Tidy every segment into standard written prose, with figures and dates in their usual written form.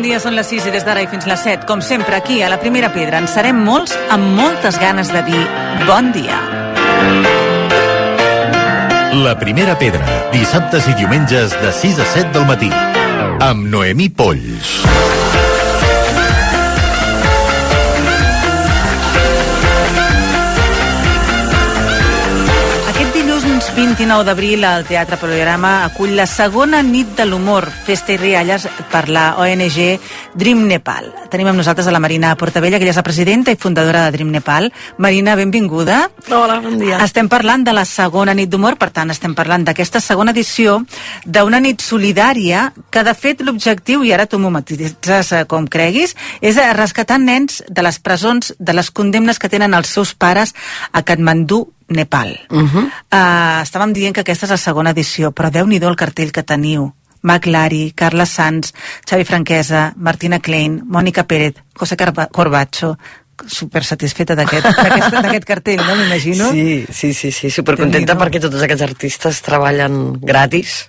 dia, són les 6 i des d'ara i fins les 7, com sempre, aquí a la Primera Pedra, en serem molts amb moltes ganes de dir bon dia. La Primera Pedra, dissabtes i diumenges de 6 a 7 del matí, amb Noemí Polls. Aquest dilluns 29 d'abril el Teatre Poliorama acull la segona nit de l'humor, festa i rialles per la ONG Dream Nepal. Tenim amb nosaltres a la Marina Portabella, que ella és la presidenta i fundadora de Dream Nepal. Marina, benvinguda. Hola, bon dia. Estem parlant de la segona nit d'humor, per tant estem parlant d'aquesta segona edició d'una nit solidària que de fet l'objectiu, i ara tu m'ho matitzes com creguis, és rescatar nens de les presons, de les condemnes que tenen els seus pares a Katmandú, Nepal. Estàvem dient que aquesta és la segona edició, però Déu-n'hi-do el cartell que teniu. Mac Lari, Carla Sanz, Xavi Franquesa, Martina Klein, Mònica Pérez, José Corbacho, super satisfeta d'aquest cartell, no m'imagino? Sí, supercontenta perquè tots aquests artistes treballen gratis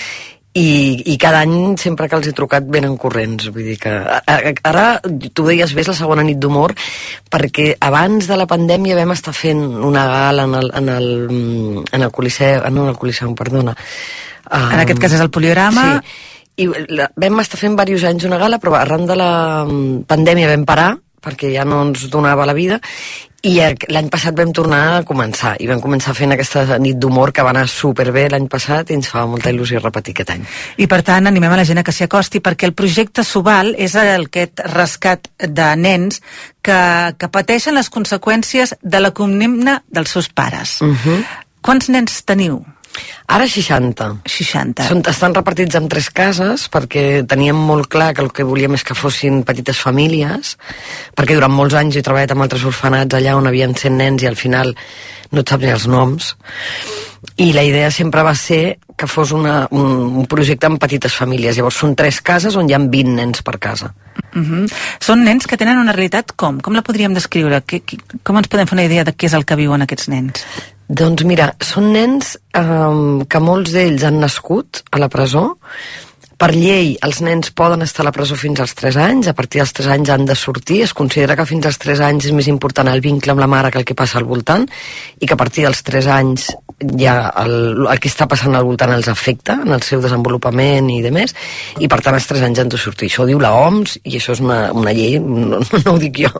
i cada any sempre que els he trucat venen corrents, vull dir que ara tu deies bé, és la segona nit d'humor, perquè abans de la pandèmia vam estar fent una gala en el Coliseu, perdona. En aquest cas és el Poliorama. Sí, i vam estar fent diversos anys una gala, però arran de la pandèmia vam parar, perquè ja no ens donava la vida, i l'any passat vam tornar a començar, i vam començar fent aquesta nit d'humor que va anar superbé l'any passat i ens fa molta il·lusió repetir aquest any. I per tant animem a la gent a que s'hi acosti, perquè el projecte Subal és aquest rescat de nens que pateixen les conseqüències de la condemna dels seus pares. Quants nens teniu? Ara 60. Estan repartits en 3 cases perquè teníem molt clar que el que volíem és que fossin petites famílies, perquè durant molts anys he treballat amb altres orfenats allà on havien 100 nens i al final no et saps ni els noms, i la idea sempre va ser que fos un projecte amb petites famílies. Llavors són 3 cases on hi ha 20 nens per casa. Són nens que tenen una realitat com la podríem descriure? Com ens podem fer una idea de què és el que viuen aquests nens? Doncs mira, són nens que molts d'ells han nascut a la presó. Per llei, els nens poden estar a la presó fins als 3 anys, a partir dels 3 anys han de sortir. Es considera que fins als 3 anys és més important el vincle amb la mare que el que passa al voltant, i que a partir dels 3 anys ja el que està passant al voltant els afecta en el seu desenvolupament i demés, i per tant als 3 anys han de sortir. Això ho diu la OMS i això és una llei, no ho dic jo.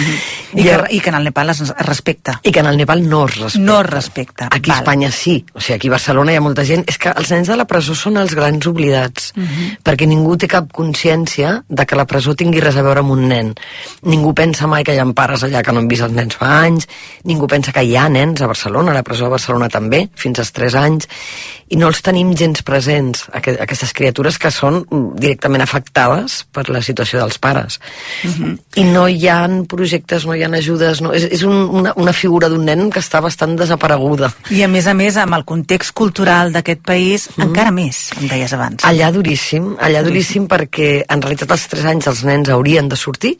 I que en el Nepal es respecta. I que en el Nepal no es respecta. No es respecta. Aquí a Espanya sí. O sigui, aquí a Barcelona hi ha molta gent. És que els nens de la presó són els grans oblidats, perquè ningú té cap consciència de que la presó tingui res a veure amb un nen. Ningú pensa mai que hi ha pares allà que no han vist els nens fa anys, ningú pensa que hi ha nens a Barcelona, a la presó de Barcelona també, fins als 3 anys, i no els tenim gens presents, aquestes criatures que són directament afectades per la situació dels pares. I no hi ha projectes, no hi ha ajudes, és una figura d'un nen que està bastant desapareguda. I a més, amb el context cultural d'aquest país, encara més, em deies abans. Allà duríssim, perquè en realitat als 3 anys els nens haurien de sortir,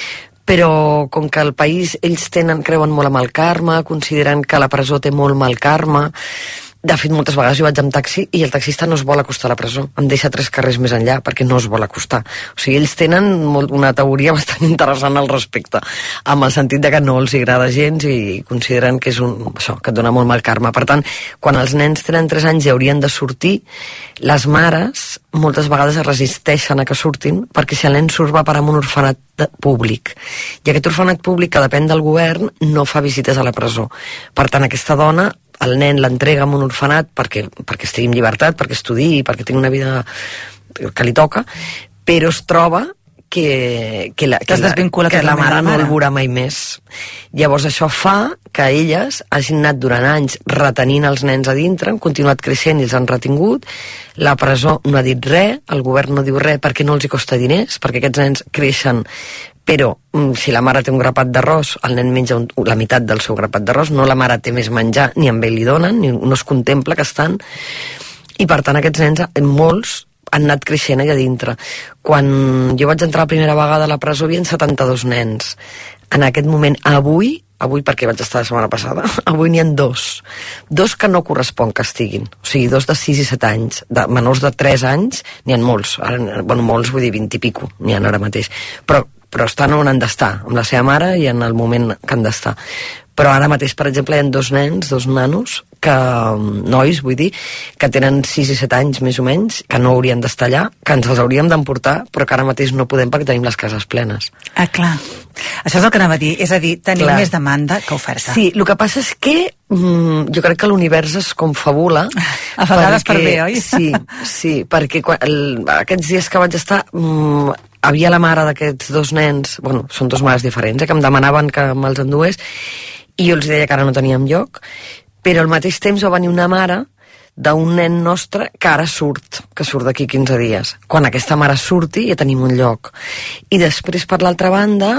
però com que al país ells creuen molt amb el karma, consideren que la presó té molt mal karma. De fet, moltes vegades jo vaig amb taxi i el taxista no es vol acostar a la presó. Em deixa 3 carrers més enllà perquè no es vol acostar. O sigui, ells tenen una teoria bastant interessant al respecte, amb el sentit de que no els agrada gens i consideren que és això, que et dona molt mal karma. Per tant, quan els nens tenen 3 anys i haurien de sortir, les mares moltes vegades es resisteixen a que surtin, perquè si el nen surt va parar en un orfenat públic. I aquest orfenat públic, que depèn del govern, no fa visites a la presó. Per tant, aquesta dona, el nen l'entrega en un orfenat perquè estigui en llibertat, perquè estudiï, perquè tingui una vida que li toca, però es troba que la mare no el veurà mai més. Llavors això fa que elles hagin anat durant anys retenint els nens a dintre, han continuat creixent i els han retingut, la presó no ha dit res, el govern no diu res perquè no els hi costa diners, perquè aquests nens creixen, però si la mare té un grapat d'arròs, el nen menja la meitat del seu grapat d'arròs, no la mare té més menjar, ni amb ell li donen, no es contempla que estan, i per tant aquests nens, molts, han anat creixent allà dintre. Quan jo vaig entrar la primera vegada a la presó hi havia 72 nens. En aquest moment, avui, avui perquè vaig estar la setmana passada, avui n'hi ha dos que no correspon que estiguin, o sigui, 2 de 6 i 7 anys, de menors de 3 anys, n'hi ha molts, ara, bueno, molts vull dir 20 i pico, n'hi ha ara mateix, però estan on han d'estar, amb la seva mare i en el moment que han d'estar. Però ara mateix, per exemple, hi ha 2 nens, 2 nanos, nois, vull dir, que tenen 6 i 7 anys més o menys, que no haurien d'estar allà, que ens els hauríem d'emportar, però que ara mateix no podem perquè tenim les cases plenes. Ah, clar. Això és el que anava a dir, és a dir, tenim més demanda que oferta. Sí, el que passa és que jo crec que l'univers es confabula. A vegades per bé, oi? Sí, perquè aquests dies que vaig estar havia la mare d'aquests 2 nens, bueno, són 2 mares diferents, que em demanaven que me'ls endués, i jo els deia que ara no teníem lloc, però al mateix temps va venir una mare d'un nen nostre que ara surt d'aquí 15 dies. Quan aquesta mare surti ja tenim un lloc. I després, per l'altra banda,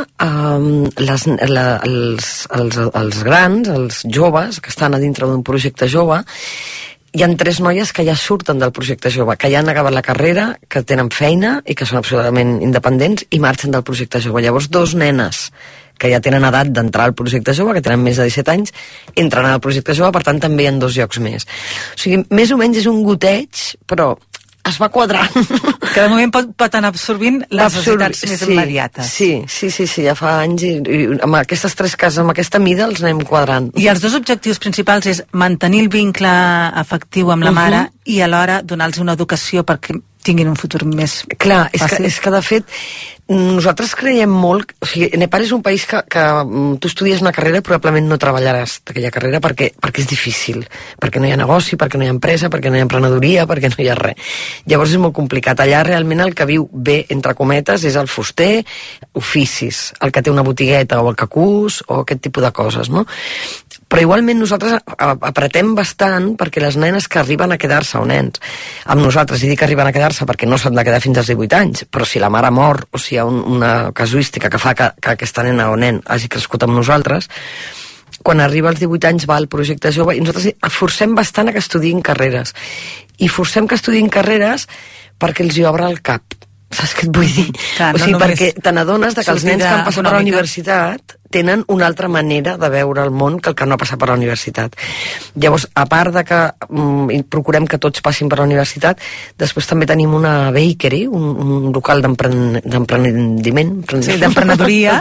els grans, els joves, que estan a dintre d'un projecte jove, hi ha 3 noies que ja surten del projecte jove, que ja han acabat la carrera, que tenen feina i que són absolutament independents i marxen del projecte jove. Llavors, 2 nenes que ja tenen edat d'entrar al projecte jove, que tenen més de 17 anys, entren al projecte jove, per tant també hi ha 2 llocs més. O sigui, més o menys és un goteig, però es va quadrant. Que de moment pot anar absorbint les necessitats més immediates. Sí, ja fa anys i amb aquestes 3 cases, amb aquesta mida, els anem quadrant. I els 2 objectius principals és mantenir el vincle afectiu amb la mare i alhora donar-los una educació perquè tinguin un futur més fàcil. Clar, és que de fet nosaltres creiem molt, o sigui, Nepal és un país que tu estudies una carrera i probablement no treballaràs d'aquella carrera perquè és difícil, perquè no hi ha negoci, perquè no hi ha empresa, perquè no hi ha emprenedoria, perquè no hi ha res. Llavors és molt complicat. Allà realment el que viu bé, entre cometes, és el fuster, oficis, el que té una botigueta o el que cus o aquest tipus de coses, no? Però igualment nosaltres apretem bastant perquè les nenes que arriben a quedar-se, o nens, amb nosaltres, i dic que arriben a quedar-se perquè no s'han de quedar fins als 18 anys, però si la mare mor o si hi ha una casuística que fa que aquesta nena o nen hagi crescut amb nosaltres, quan arriba als 18 anys va al projecte jove i nosaltres forcem bastant a que estudiïn carreres. I forcem que estudiïn carreres perquè els hi obre el cap. Saps què et vull dir? Clar, o sigui, perquè te n'adones que els nens que han passat per la universitat tenen una altra manera de veure el món que el que no ha passat per la universitat. Llavors, a part de que procurem que tots passin per la universitat, després també tenim una bakery, un local d'emprendiment. Sí, d'emprenedoria.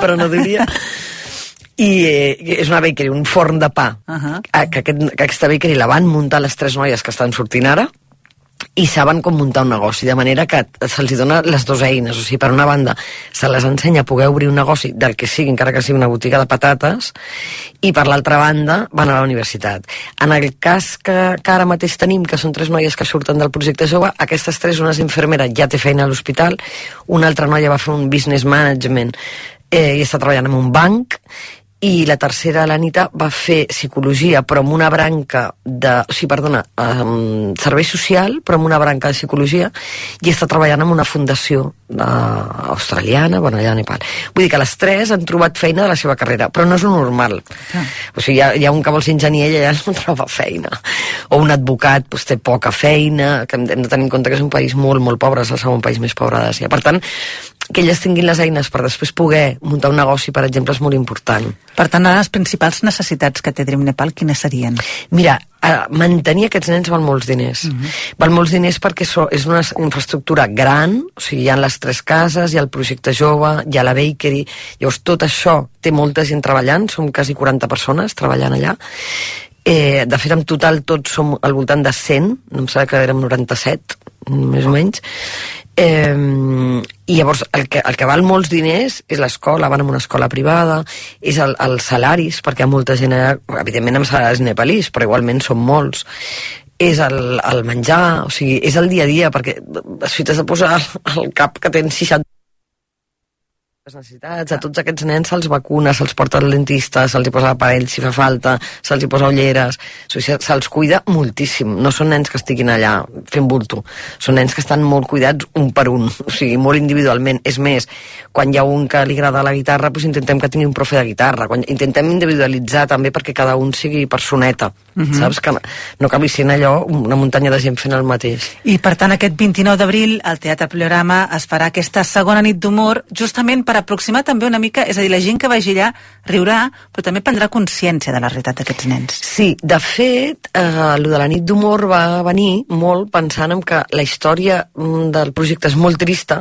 I és una bakery, un forn de pa. Que aquesta bakery la van muntar les 3 noies que estan sortint ara, i saben com muntar un negoci, de manera que se'ls dona les 2 eines, o sigui, per una banda se les ensenya a poder obrir un negoci del que sigui, encara que sigui una botiga de patates, i per l'altra banda van a la universitat. En el cas que ara mateix tenim, que són 3 noies que surten del projecte jove, aquestes 3, una és infermera, ja té feina a l'hospital, una altra noia va fer un business management i està treballant en un banc, i la tercera, l'Anita, va fer psicologia, però amb una branca servei social, però amb una branca de psicologia, i està treballant en una fundació australiana, bueno, allà a Nepal. Vull dir que les 3 han trobat feina de la seva carrera, però no és un normal. O sigui, hi ha un que vol ser enginyer i allà no troba feina. O un advocat té poca feina, que hem de tenir en compte que és un país molt, molt pobre, és el segon país més pobre d'Àsia. Per tant, que elles tinguin les eines per després poder muntar un negoci, per exemple, és molt important. Per tant, les principals necessitats que té Dream Nepal, quines serien? Mira, mantenir aquests nens val molts diners. Val molts diners perquè és una infraestructura gran, o sigui, hi ha les 3 cases, hi ha el projecte jove, hi ha la bakery, llavors tot això té molta gent treballant, som quasi 40 persones treballant allà. De fet, en total tots som al voltant de 100, no em sembla que érem 97, més o menys. I llavors el que val molts diners és l'escola, van a una escola privada, és els salaris, perquè hi ha molta gent allà, evidentment amb salaris nepalís, però igualment són molts, és el menjar, o sigui, és el dia a dia, perquè si t'has de posar al cap que tens 60 necessitats, a tots aquests nens se'ls vacuna, se'ls porta al dentista, se'ls hi posa l'aparell si fa falta, se'ls hi posa ulleres, o sigui, se'ls cuida moltíssim. No són nens que estiguin allà fent bulto, són nens que estan molt cuidats un per un, o sigui, molt individualment. És més, quan hi ha un que li agrada la guitarra, doncs intentem que tingui un profe de guitarra, intentem individualitzar també perquè cada un sigui personeta. saps? Que no acabi sent allò una muntanya de gent fent el mateix. I per tant aquest 29 d'abril al Teatre Poliorama es farà aquesta segona nit d'humor justament per aproximar també una mica, és a dir, la gent que vagi allà riurà, però també prendrà consciència de la realitat d'aquests nens. Sí, de fet, lo de la nit d'humor va venir molt pensant en que la història del projecte és molt trista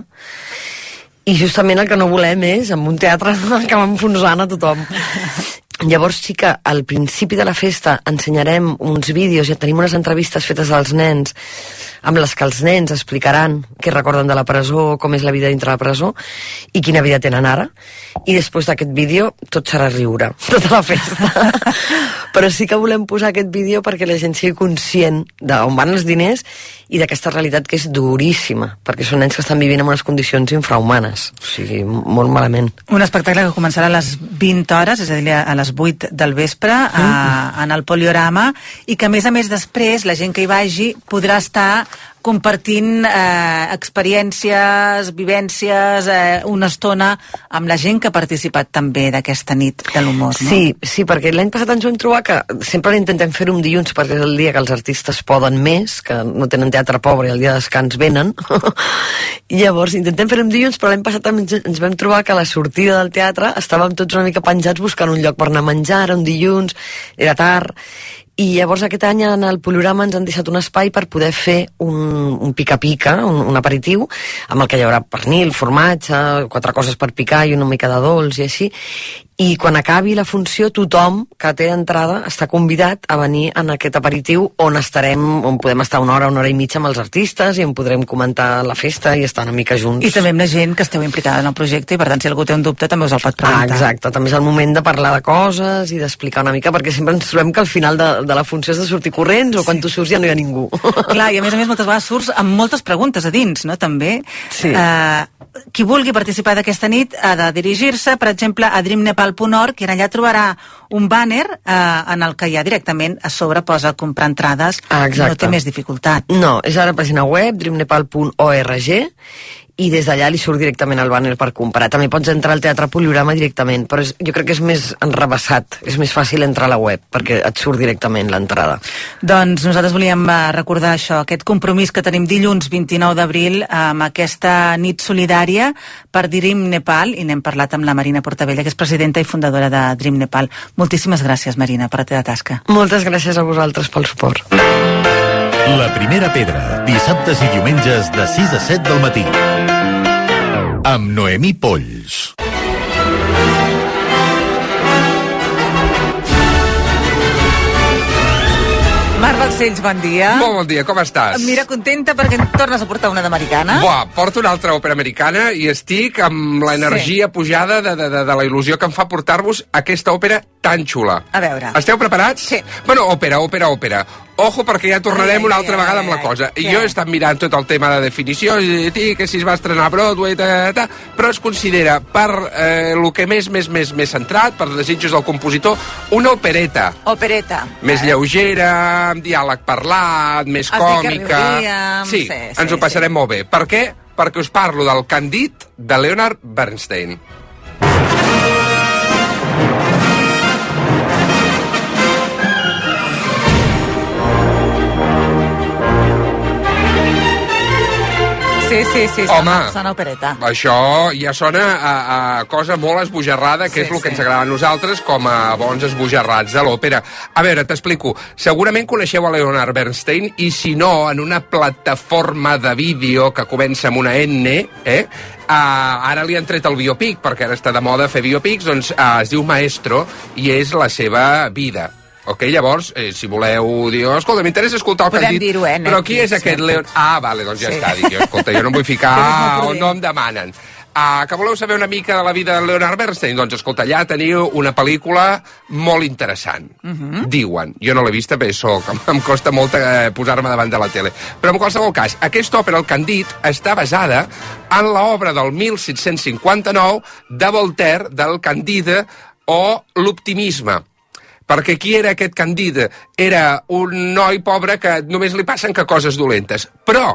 i justament el que no volem és, en un teatre, acabar enfonsant a tothom. Llavors sí que al principi de la festa ensenyarem uns vídeos, ja tenim unes entrevistes fetes als nens amb les que els nens explicaran què recorden de la presó, com és la vida dintre la presó i quina vida tenen ara, i després d'aquest vídeo tot serà riure, tota la festa. Però sí que volem posar aquest vídeo perquè la gent sigui conscient d'on van els diners i d'aquesta realitat que és duríssima, perquè són nens que estan vivint en unes condicions infrahumanes, o sigui, molt malament. Un espectacle que començarà a les 20 hores, és a dir, a les 8 del vespre, en el Poliorama, i que a més després la gent que hi vagi podrà estar compartint experiències, vivències, una estona amb la gent que ha participat també d'aquesta nit de l'humor, no? Sí, perquè l'any passat ens vam trobar que sempre intentem fer-ho un dilluns perquè és el dia que els artistes poden més, que no tenen teatre pobre i el dia de descans venen. I llavors intentem fer-ho un dilluns, però l'any passat ens vam trobar que a la sortida del teatre estàvem tots una mica penjats buscant un lloc per anar a menjar, era un dilluns, era tard, i llavors aquest any en el Poliorama ens han deixat un espai per poder fer un pica-pica, un aperitiu, amb el que hi haurà pernil, formatge, 4 coses per picar i una mica de dolç i així, i quan acabi la funció tothom que té entrada està convidat a venir en aquest aperitiu on podem estar una hora i mitja amb els artistes i on podrem comentar la festa i estar una mica junts. I també amb la gent que esteu implicada en el projecte i per tant si algú té un dubte també us el pot preguntar. Exacte, també és el moment de parlar de coses i d'explicar una mica, perquè sempre ens trobem que al final de la funció has de sortir corrents o quan tu surts ja no hi ha ningú. Clar, i a més moltes vegades surts amb moltes preguntes a dins, no? També. Sí. Qui vulgui participar d'aquesta nit ha de dirigir-se, per exemple, a dreamnepal.org, i allà trobarà un banner en el que ja directament a sobre posa comprar entrades. No té més dificultat. No, és a la pàgina web dreamnepal.org i des d'allà li surt directament el banner per comprar. També pots entrar al Teatre Poliorama directament, però jo crec que és més enrevessat, és més fàcil entrar a la web, perquè et surt directament l'entrada. Doncs nosaltres volíem recordar això, aquest compromís que tenim dilluns 29 d'abril amb aquesta nit solidària per Dream Nepal, i n'hem parlat amb la Marina Portabella, que és presidenta i fundadora de Dream Nepal. Moltíssimes gràcies, Marina, per la teva tasca. Moltes gràcies a vosaltres pel suport. La Primera Pedra, dissabtes i diumenges de 6 a 7 del matí. Amb Noemí Polls. Marc Balcells, bon dia. Molt bon dia, com estàs? Mira, contenta perquè em tornes a portar una d'americana. Buah, porto una altra òpera americana i estic amb l'energia pujada de la il·lusió que em fa portar-vos aquesta òpera tan xula. A veure. Esteu preparats? Sí. Bueno, òpera. Ojo, perquè ja tornarem una altra vegada amb la cosa. I jo he estat mirant tot el tema de definició, que si es va estrenar a Broadway, però es considera, per el que més centrat, per desitjos del compositor, una opereta. Opereta. Més lleugera, amb diàleg parlat, més còmica. Sí, ens ho passarem molt bé. Per què? Perquè us parlo del Candide de Leonard Bernstein. Sí, home, sona opereta. Això ja sona a cosa molt esbojarrada, que és el que ens agrada a nosaltres com a bons esbojarrats de l'òpera. A veure, t'explico. Segurament coneixeu a Leonard Bernstein, i si no, en una plataforma de vídeo que comença amb una N, ara li han tret el biopic, perquè ara està de moda fer biopics, doncs es diu Maestro, i és la seva vida. Ok, llavors, si voleu dir, escolta, m'interessa escoltar el Candide. Podem dir-ho, però qui és aquest Leon? Ah, vale, doncs ja està, dic jo, escolta, jo no em vull ficar on no em demanen. Que voleu saber una mica de la vida de Leonard Bernstein? Doncs escolta, allà teniu una pel·lícula molt interessant. Diuen, jo no l'he vista perquè em costa molt posar-me davant de la tele. Però en qualsevol cas, aquesta òpera, el Candide, està basada en l'obra del 1759 de Voltaire, del Candide o l'optimisme. Perquè qui era aquest Candide? Era un noi pobre que només li passen que coses dolentes. Però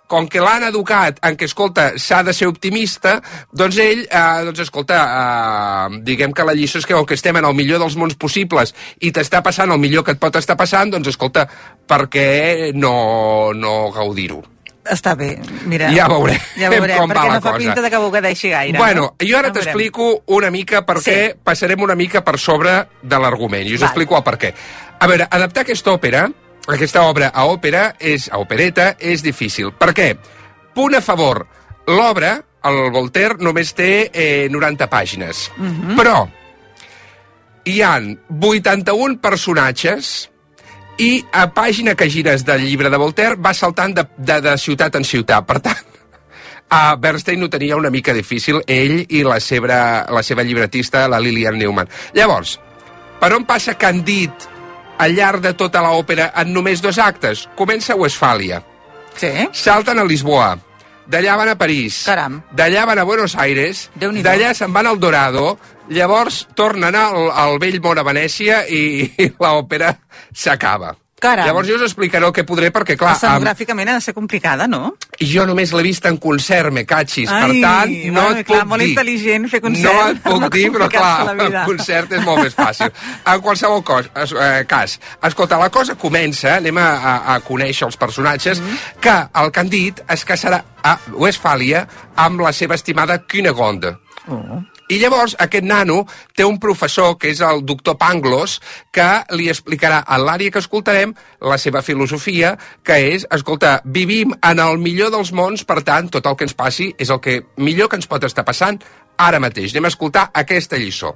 com que l'han educat en què, escolta, s'ha de ser optimista, doncs ell, escolta, diguem que la lliçó és que com que estem en el millor dels mons possibles i t'està passant el millor que et pot estar passant, doncs escolta, per què no gaudir-ho? Està bé, mira. Ja veurem com va la cosa. Perquè no fa pinta de que ho deixi gaire. Bueno, jo ara t'explico una mica per què, passarem una mica per sobre de l'argument, i us explico el per què. A veure, adaptar aquesta obra a opereta, és difícil. Per què? Punt a favor, l'obra, el Voltaire, només té 90 pàgines. Però hi han 81 personatges i a pàgina que gires del llibre de Voltaire va saltant de ciutat en ciutat. Per tant, Bernstein ho tenia una mica difícil, ell i la seva llibretista, la Lillian Newman. Llavors, per on passa Candide al llarg de tota l'òpera en només 2 actes? Comença a Westfàlia. Sí. Salten a Lisboa. D'allà van a París. Caram. D'allà van a Buenos Aires. D'allà se'n van al Dorado. Llavors tornen al vell món a Venècia i l'òpera s'acaba. Caram. Llavors jo us explicaré el que podré, perquè clar... Escenogràficament ha de ser complicada, no? Jo només l'he vist en concert, me catxis. Per tant, no et puc dir. Molt intel·ligent fer concert. No et puc dir, però clar, el concert és molt més fàcil. En qualsevol cas, escolta, la cosa comença, anem a conèixer els personatges, que el Candide es casarà a Westfàlia amb la seva estimada Cunegonde. I llavors aquest nano té un professor, que és el doctor Pangloss, que li explicarà en l'àrea que escoltarem la seva filosofia, que és, escolta, vivim en el millor dels mons, per tant, tot el que ens passi és el que millor que ens pot estar passant ara mateix. Anem a escoltar aquesta lliçó.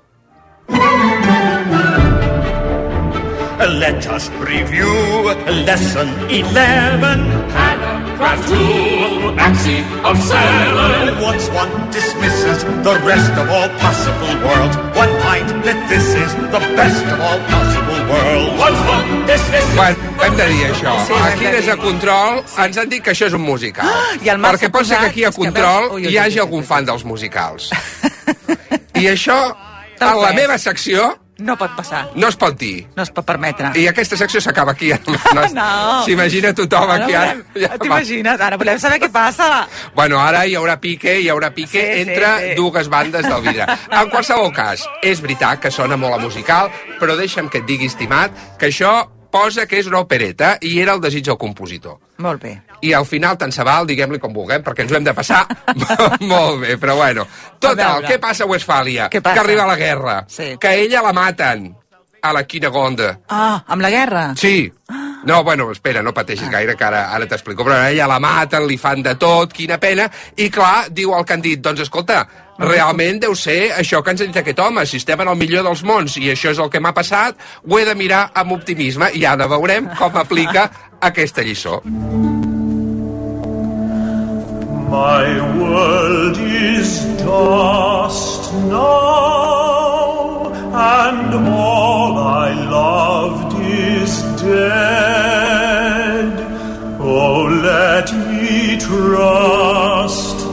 Let us review lesson 11. Paragraph 2, axiom of 7. Once one dismisses the rest of all possible worlds, one find that this is the best of all possible worlds. Once one dismisses... Bueno, hem de dir això. Aquí des de Control ens han dit que això és un musical. Perquè pot ser que aquí a Control hi hagi algun fan dels musicals. I això, en la meva secció... No pot passar. No es pot dir. No es pot permetre. I aquesta secció s'acaba aquí. No. S'imagina tothom aquí ara. T'imagines? Ara volem saber què passa. Bueno, ara hi haurà pique entre dues bandes del vidre. En qualsevol cas, és veritat que sona molt a musical, però deixa'm que et digui, estimat, que això posa que és una opereta i era el desig del compositor. Molt bé. I al final, tant se val, diguem-li com vulguem, perquè ens ho hem de passar molt bé, però bueno. Total, què passa a Westfàlia? Que arriba la guerra. Que ella la maten, a la Cunegonde. Amb la guerra? Sí. No, bueno, espera, no pateixis gaire, que ara t'explico. Però ella la maten, li fan de tot, quina pena. I clar, diu el Candide, doncs escolta, realment deu ser això que ens ha dit aquest home. Si estem en el millor dels mons i això és el que m'ha passat, ho he de mirar amb optimisme i ara veurem com aplica aquesta lliçó. My world is dust now, and all I loved is dead. Oh, let me trust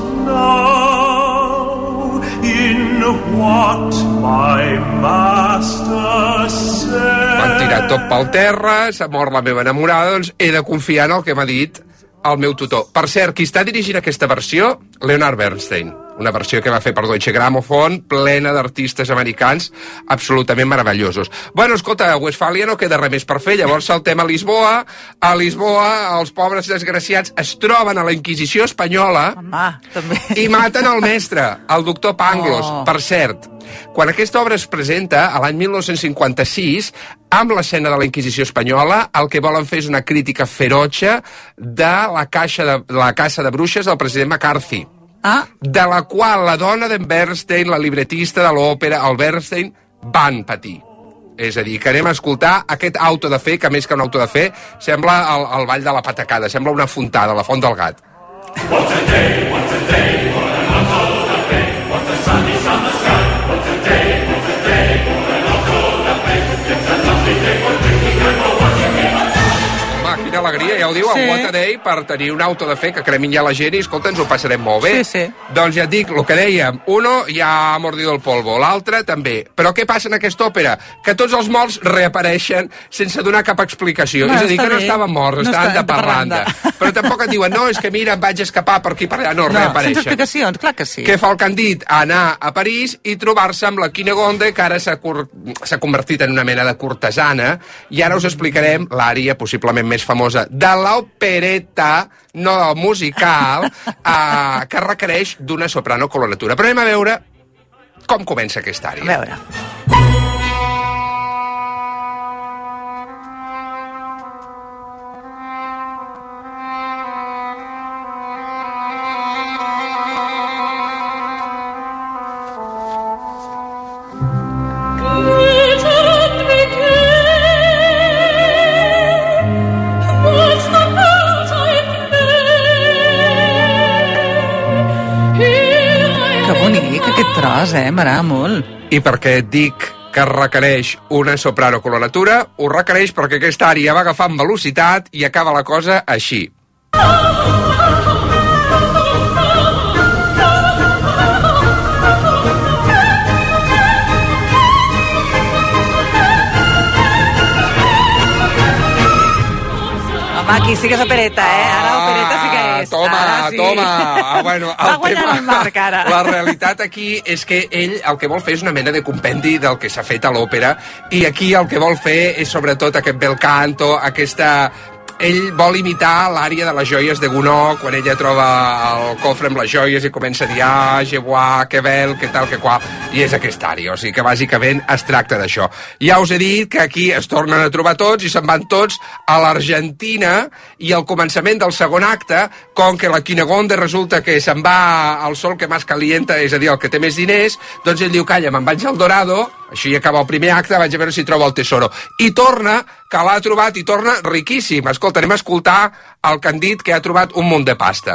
now in what my master said. M'han tirat tot pel terra, s'ha mort la meva enamorada, doncs he de confiar en el que m'ha dit el meu tutor. Per cert, qui està dirigint aquesta versió? Leonard Bernstein. Una versió que va fer per Deutsche Grammophon, plena d'artistes americans absolutament meravellosos. Bueno, escolta, a Westfàlia no queda res més per fer, llavors saltem a Lisboa. A Lisboa, els pobres desgraciats es troben a la Inquisició espanyola i maten el mestre, el doctor Pangloss. Per cert, quan aquesta obra es presenta, a l'any 1956, amb l'escena de la Inquisició espanyola, el que volen fer és una crítica ferotge de la caça de bruixes del president McCarthy. De la qual la dona d'en Bernstein, la libretista de l'òpera, el Bernstein, van patir. És a dir, que anem a escoltar aquest auto de fe, que més que un auto de fe, sembla el ball de la patacada, sembla una fontada, la font del gat. What's a day for an auto de fe? What's the sun is on the sky? What's a day for an auto de fe? It's a lovely day for drinking and for watching me. Home, quina que alegria, ja ho diu, el What a Day, per tenir un auto de fe que cremin ja la gent i, escolta, ens ho passarem molt bé. Sí. Doncs ja et dic, el que dèiem, uno ja ha mordido el polvo, l'altre també. Però què passa en aquesta òpera? Que tots els morts reapareixen sense donar cap explicació. És a dir, que no estaven morts, estaven de parranda. Però tampoc et diuen, no, és que mira, em vaig escapar per aquí per allà, no, reapareixen. Sense explicacions, clar que sí. Què fa el Candid? Anar a París i trobar-se amb la Cunegonde, que ara s'ha convertit en una mena de cortesana, i ara us explicarem l'ària possiblement més famosa de l'opereta, no del musical, que requereix d'una soprano coloratura. Però anem a veure com comença aquesta ària. A veure. Aquest tros, m'agrada molt. I perquè et dic que requereix una soprano coloratura, ho requereix perquè aquesta ària va agafant velocitat i acaba la cosa així. Aquí sí que és opereta, Ara opereta sí que és. Toma. Bueno, va guanyant el Marc, ara. La realitat aquí és que ell el que vol fer és una mena de compendi del que s'ha fet a l'òpera, i aquí el que vol fer és sobretot aquest bel canto, aquesta... Ell vol imitar l'ària de les joies de Gounod, quan ella troba el cofre amb les joies i comença a dir, je vois, que bel, que tal, que qual, i és aquesta ària, o sigui que bàsicament es tracta d'això. Ja us he dit que aquí es tornen a trobar tots i se'n van tots a l'Argentina, i al començament del segon acte, com que la Cunegonde resulta que se'n va al sol que més calienta, és a dir, el que té més diners, doncs ell diu, calla, me'n vaig al Dorado, així acaba el primer acte, vaig a veure si trobo el tesoro. I torna, que l'ha trobat, i torna riquíssim. Escolta, anem a escoltar el Candid, que ha trobat un munt de pasta.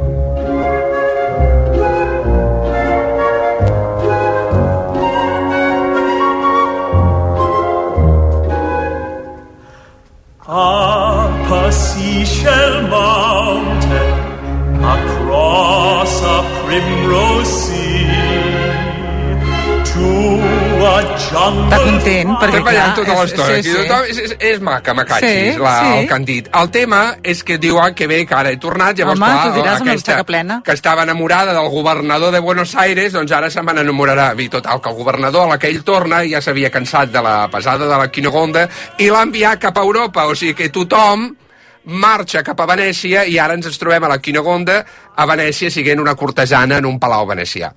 Up a seashell mountain, across a primrose sea, Està content, perquè estem ballant tota clar, l'estona. És maca, macatxis, el Candid. El tema és que diuen que bé, que ara he tornat, llavors, clar, aquesta que estava enamorada del governador de Buenos Aires, doncs ara se'n van enamorar. I total, que el governador, a la que ell torna, ja s'havia cansat de la pesada de la Cunegonde i l'ha enviat cap a Europa, o sigui que tothom marxa cap a Venècia i ara ens trobem a la Cunegonde a Venècia siguent una cortesana en un palau venecià.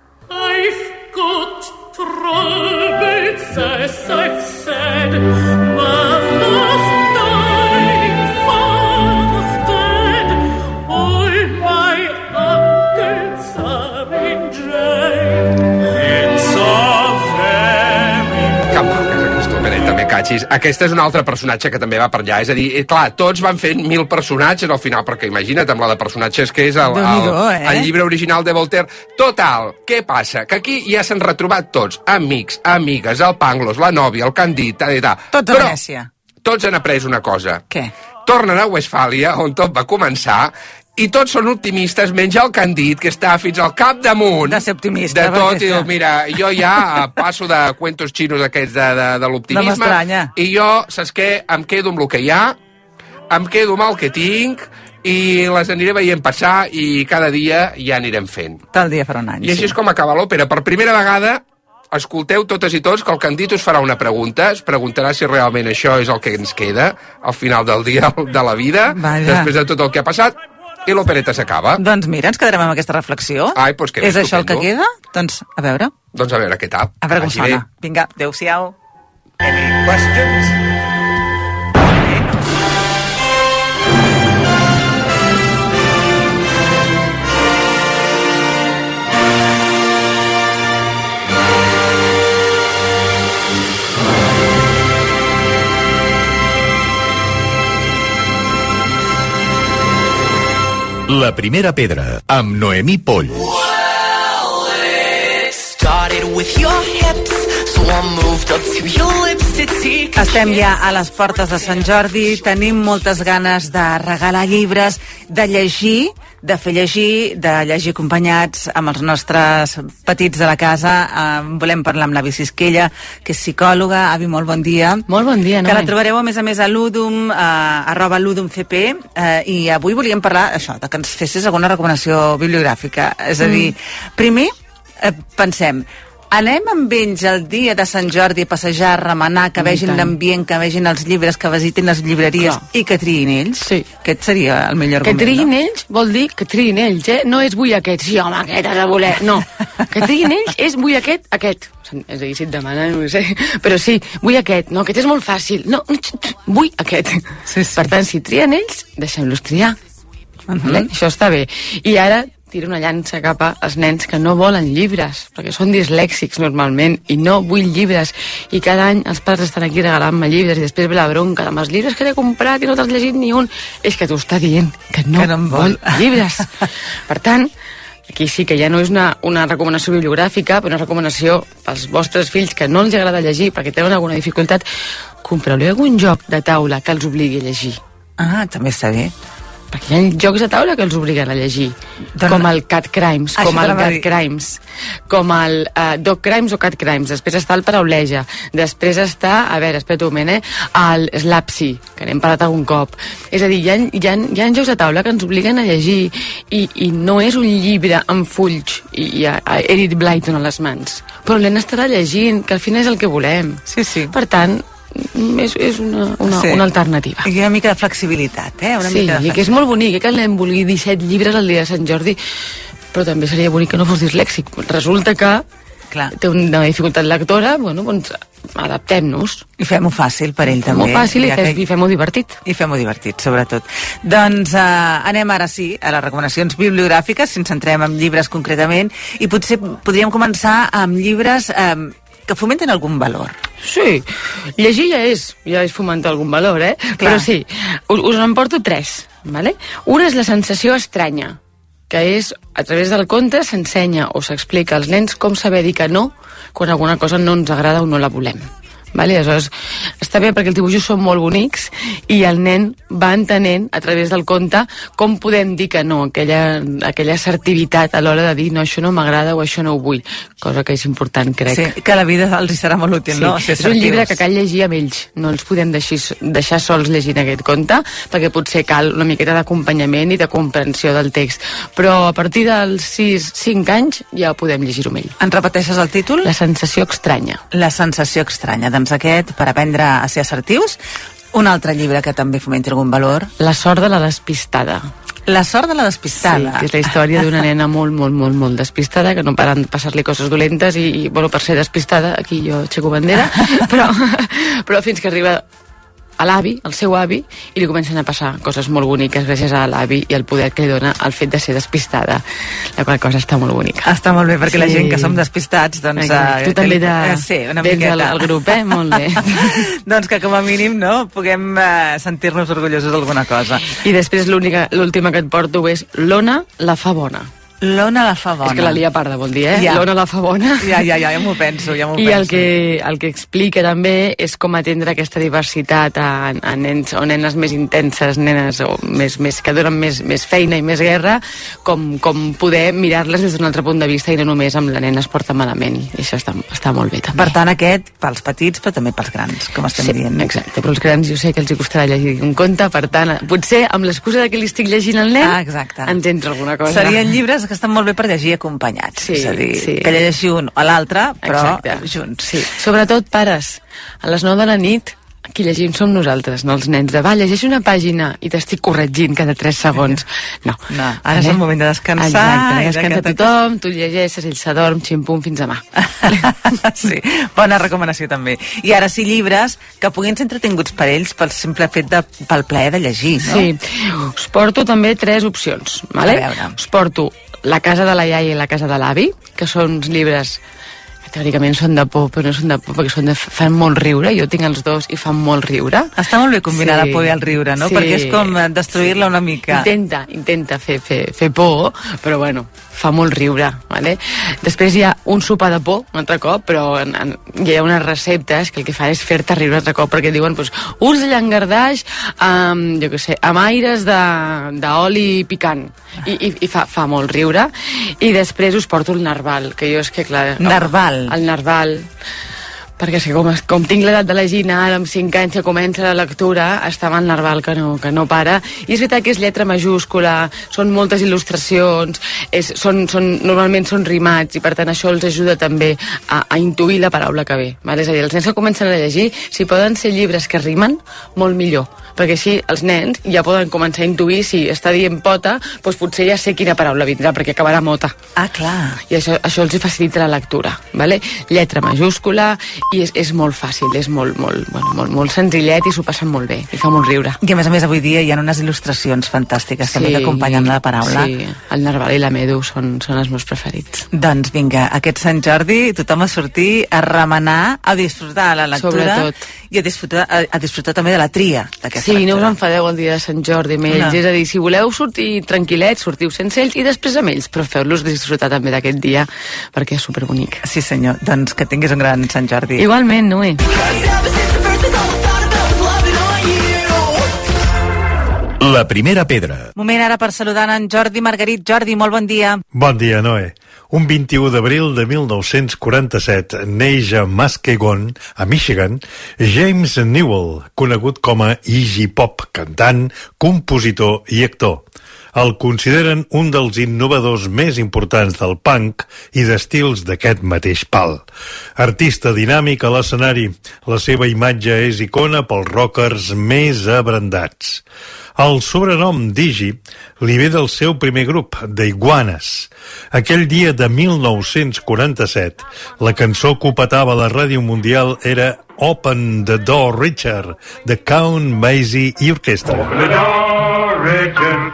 As I've said, my last dying father's dead. All my uncles are in jail. It's a very... Que maca és aquesta opereta, me catxis. Aquesta és un altre personatge que també va per allà. És a dir, clar, tots van fent 1000 personatges al final, perquè imagina't amb la de personatges que és el llibre original de Voltaire. Total, què passa? Que aquí ja s'han retrobat tots, amics, amigues, el Pangloss, la nòvia, el Candid, Tots a Venècia. Tots han après una cosa. Què? Tornen a Westfàlia, on tot va començar, i tots són optimistes, menys el Candid, que està fins al capdamunt de ser optimista. De tot, i diu, mira, jo ja passo de cuentos xinos aquests de l'optimisme, i jo, saps què? Em quedo amb el que hi ha, em quedo amb el que tinc, i les aniré veient passar, i cada dia ja anirem fent. Tal dia farà un any. I així és com acaba l'òpera. Per primera vegada, escolteu totes i tots que el Candid us farà una pregunta, es preguntarà si realment això és el que ens queda al final del dia de la vida, després de tot el que ha passat, i l'opereta s'acaba. Doncs mira, ens quedarem amb aquesta reflexió. Ai, doncs que és això el que queda? Doncs a veure. Doncs a veure què tal. A veure com sona. Vinga, adéu-siau. Any questions? La primera pedra, amb Noemí Poll. Well, it started with your hips, so one moved up to your lips to take a Estem ja a les portes de Sant Jordi, tenim moltes ganes de regalar llibres, de llegir, de fer llegir, de llegir acompanyats amb els nostres petits de la casa. Volem parlar amb l'Avi Sisquella, que és psicòloga. Avi, molt bon dia. Molt bon dia, Que la trobareu, a més, a l'Udum, @ludumcp, i avui volíem parlar això, de que ens fessis alguna recomanació bibliogràfica. És a dir, primer, pensem, anem amb ells el dia de Sant Jordi a passejar, a remenar, que vegin l'ambient, que vegin els llibres, que visitin les llibreries i que triïn ells? Sí. Aquest seria el millor argument, que triïn no? ells vol dir que triïn ells, No és vull aquest, sí, home, aquest has de voler. No, que triïn ells és vull aquest. És a dir, si et demana, no ho sé. Però sí, vull aquest. No, aquest és molt fàcil. No, vull aquest. Sí. Per tant, si trien ells, deixem-los triar. Això està bé. I ara tiro una llança cap als nens que no volen llibres, perquè són dislèxics normalment, i no vull llibres, i cada any els pares estan aquí regalant-me llibres, i després ve la bronca amb els llibres que he comprat i no t'has llegit ni un. És que t'ho està dient, que no vol llibres. Per tant, aquí sí que ja no és una recomanació bibliogràfica, però una recomanació pels vostres fills que no els agrada llegir perquè tenen alguna dificultat. Compreu-li algun joc de taula que els obligui a llegir. També està bé. Perquè hi ha jocs de taula que els obliguen a llegir, com el Cat Crimes, com el Cat Crimes, com el Dog Crimes o Cat Crimes. Després està el Parauleja, després està, a veure, espera't un moment, el Slapsy, que n'hem parlat algun cop. És a dir, hi ha jocs de taula que ens obliguen a llegir, i no és un llibre amb fulls i Edith Blyton a les mans, però l'hem estarà llegint, que al final és el que volem. Sí. Per tant, és una alternativa. I una mica de flexibilitat, i que és molt bonic, que el nen vulgui 17 llibres al dia de Sant Jordi, però també seria bonic que no fos dislèxic. Resulta que té una dificultat lectora, doncs adaptem-nos. I fem-ho fàcil per ell també. Fem-ho fàcil i fem-ho divertit. I fem-ho divertit, sobretot. Doncs anem ara sí a les recomanacions bibliogràfiques, si ens centrem en llibres concretament, i potser podríem començar amb llibres que fomenten algun valor. Sí, llegir ja és fomentar algun valor, Però sí, us en porto 3, ¿vale? Una és La sensació estranya, que és, a través del conte, s'ensenya o s'explica als nens com saber dir que no quan alguna cosa no ens agrada o no la volem. Vale? Aleshores, està bé perquè els dibuixos són molt bonics i el nen va entenent a través del conte com podem dir que no, aquella assertivitat a l'hora de dir no, això no m'agrada o això no ho vull, cosa que és important, crec. Sí, que a la vida els serà molt útil, no? És un llibre que cal llegir amb ells, no els podem deixar sols llegint aquest conte, perquè potser cal una miqueta d'acompanyament i de comprensió del text, però a partir dels 5 anys ja podem llegir-ho amb ell. Ens repeteixes el títol? La sensació estranya. La sensació estranya. Doncs aquest, per aprendre a ser assertius. Un altre llibre que també fomenta algun valor. La sort de la despistada. La sort de la despistada. Sí, que és la història d'una nena molt despistada, que no paren de passar-li coses dolentes i bueno, per ser despistada, aquí jo aixeco bandera, però fins que arriba a l'avi, al seu avi, i li comencen a passar coses molt boniques gràcies a l'avi i el poder que li dona el fet de ser despistada, la qual cosa està molt bonica. Està molt bé, perquè la gent que som despistats, doncs... Tu també vens al grup, Molt bé. Doncs que com a mínim, no?, puguem sentir-nos orgullosos d'alguna cosa. I després l'última que et porto és L'Ona la fa bona. L'Ona la fa bona. És que la lia parda, vol dir, Ja. L'Ona la fa bona. Ja m'ho penso, I el que explica també és com atendre aquesta diversitat a nens o nenes més intenses, nenes o més que donen més feina i més guerra, com poder mirar-les des d'un altre punt de vista i no només amb la nena es porta malament. I això està molt bé, també. Per tant, aquest pels petits, però també pels grans, com estem dient. Exacte, però els grans jo sé que els hi costarà llegir un conte, per tant, potser amb l'excusa que li estic llegint al nen, ens entra alguna cosa. Serien llibres que estan molt bé per llegir acompanyats, és a dir, que llegeixi un o l'altre, però junts. Sí. Sobretot pares, a les 9 de la nit qui llegim som nosaltres, no els nens de llegeix una pàgina i t'estic corregint cada 3 segons. No, ara és el moment de descansar. Exacte, descansa tothom, tu llegeixes, ell s'adorm, ximpum, fins demà. Sí, bona recomanació també. I ara sí, llibres que puguin ser entretinguts per ells pel simple fet pel plaer de llegir, no? Sí, us porto també 3 opcions, vale? Us porto La casa de la iaia i la casa de l'avi, que són uns llibres que teòricament són de por, però no són de por perquè fan molt riure. Jo tinc els dos i fan molt riure. Està molt bé combinar la por i el riure, no? Sí. Perquè és com destruir-la una mica. Intenta fer por, però bueno, fa molt riure, vale? Després hi ha un sopar de por, un altre cop, però hi ha unes receptes que el que fan és fer-te riure un altre cop, perquè diuen, doncs, urs de llangardaix amb, jo què sé, amb aires d'oli picant, i fa molt riure. I després us porto el narval, que jo és que, clar... Narval? El narval, perquè és que com tinc l'edat de la Gina, ara amb 5 anys que comença la lectura, estava el narval que no para, i és veritat que és lletra majúscula, són moltes il·lustracions, normalment són rimats, i per tant això els ajuda també a intuir la paraula que ve, vale? És a dir, els nens que comencen a llegir, si poden ser llibres que rimen, molt millor, perquè així els nens ja poden començar a intuir si està dient pota, doncs potser ja sé quina paraula vindrà, perquè acabarà mota. Ah, clar. I això els facilita la lectura, vale? Lletra majúscula, i és molt fàcil, és molt senzillet i s'ho passen molt bé, i fa molt riure. I a més avui dia hi ha unes il·lustracions fantàstiques també que acompanyen la paraula. Sí, el narval i la medu són els meus preferits. Doncs vinga, aquest Sant Jordi tothom a sortir, a remenar, a disfrutar de la lectura. Sobretot. I a disfrutar també de la tria d'aquesta Sí, lectura. no us enfadeu el dia de Sant Jordi amb ells, és a dir, si voleu sortir tranquil·lets, sortiu sense ells i després amb ells, però feu-los disfrutar també d'aquest dia, perquè és superbonic. Sí senyor, doncs que tinguis un gran Sant Jordi. Igualment, Noé. La primera pedra. Moment ara per saludar en Jordi Margarit. Jordi, molt bon dia. Bon dia, Noé. Un 21 d'abril de 1947 neix a Muskegon, a Michigan, James Newell, conegut com a Iggy Pop, cantant, compositor i actor. El consideren un dels innovadors més importants del punk i d'estils d'aquest mateix pal. Artista dinàmic a l'escenari, la seva imatge és icona pels rockers més abrandats. El sobrenom d'Iggy li ve del seu primer grup, The Iguanas. Aquell dia de 1947, la cançó que petava la ràdio mundial era Open the Door, Richard, de Count Basie i orquestra. Open the door, Richard.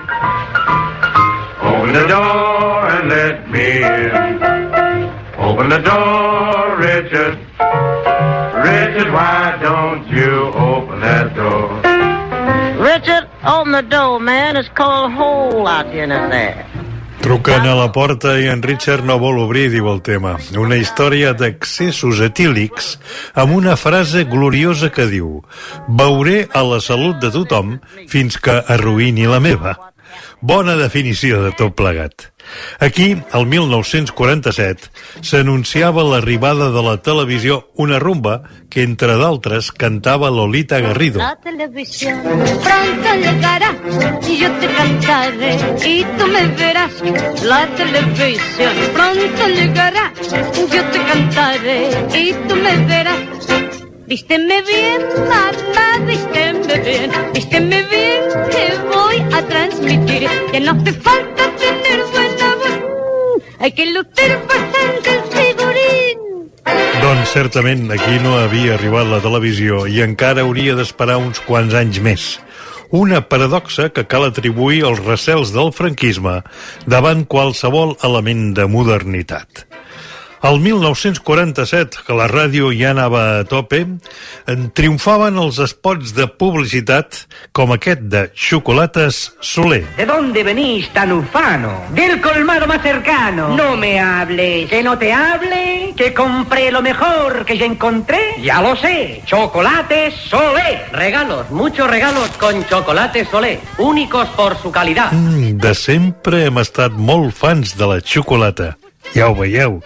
Open the door and let me in. Open the door, Richard. Richard, why don't you open that door? Richard, open the door, man. It's cold hole out here in there. Truquen a la porta i en Richard no vol obrir, diu el tema. Una història d'accessos etílics amb una frase gloriosa que diu: «Veuré a la salut de tothom fins que arruïni la meva». Bona definició de tot plegat. Aquí, el 1947, s'anunciava l'arribada de la televisió Una rumba que, entre d'altres, cantava Lolita Garrido. La televisión pronto llegará y yo te cantaré y tú me verás. La televisión pronto llegará, yo te cantaré y tú me verás. Vísteme bien, mamá, vísteme bien, que voy a transmitir, que no hace falta tener buena voz, hay que lucir bastante el figurín. Doncs certament aquí no havia arribat la televisió i encara hauria d'esperar uns quants anys més. Una paradoxa que cal atribuir als recels del franquisme davant qualsevol element de modernitat. El 1947, que la ràdio ja anava a tope, triomfaven els spots de publicitat com aquest de Chocolates Soler. ¿De dónde venís tan ufano? Del colmado más cercano. No me hables. Que no te hable, que compré lo mejor que ya encontré. Ya lo sé, Chocolates Soler. Regalos, muchos regalos con Chocolates Soler. Únicos por su calidad. De sempre hem estat molt fans de la xocolata. Ja ho veieu.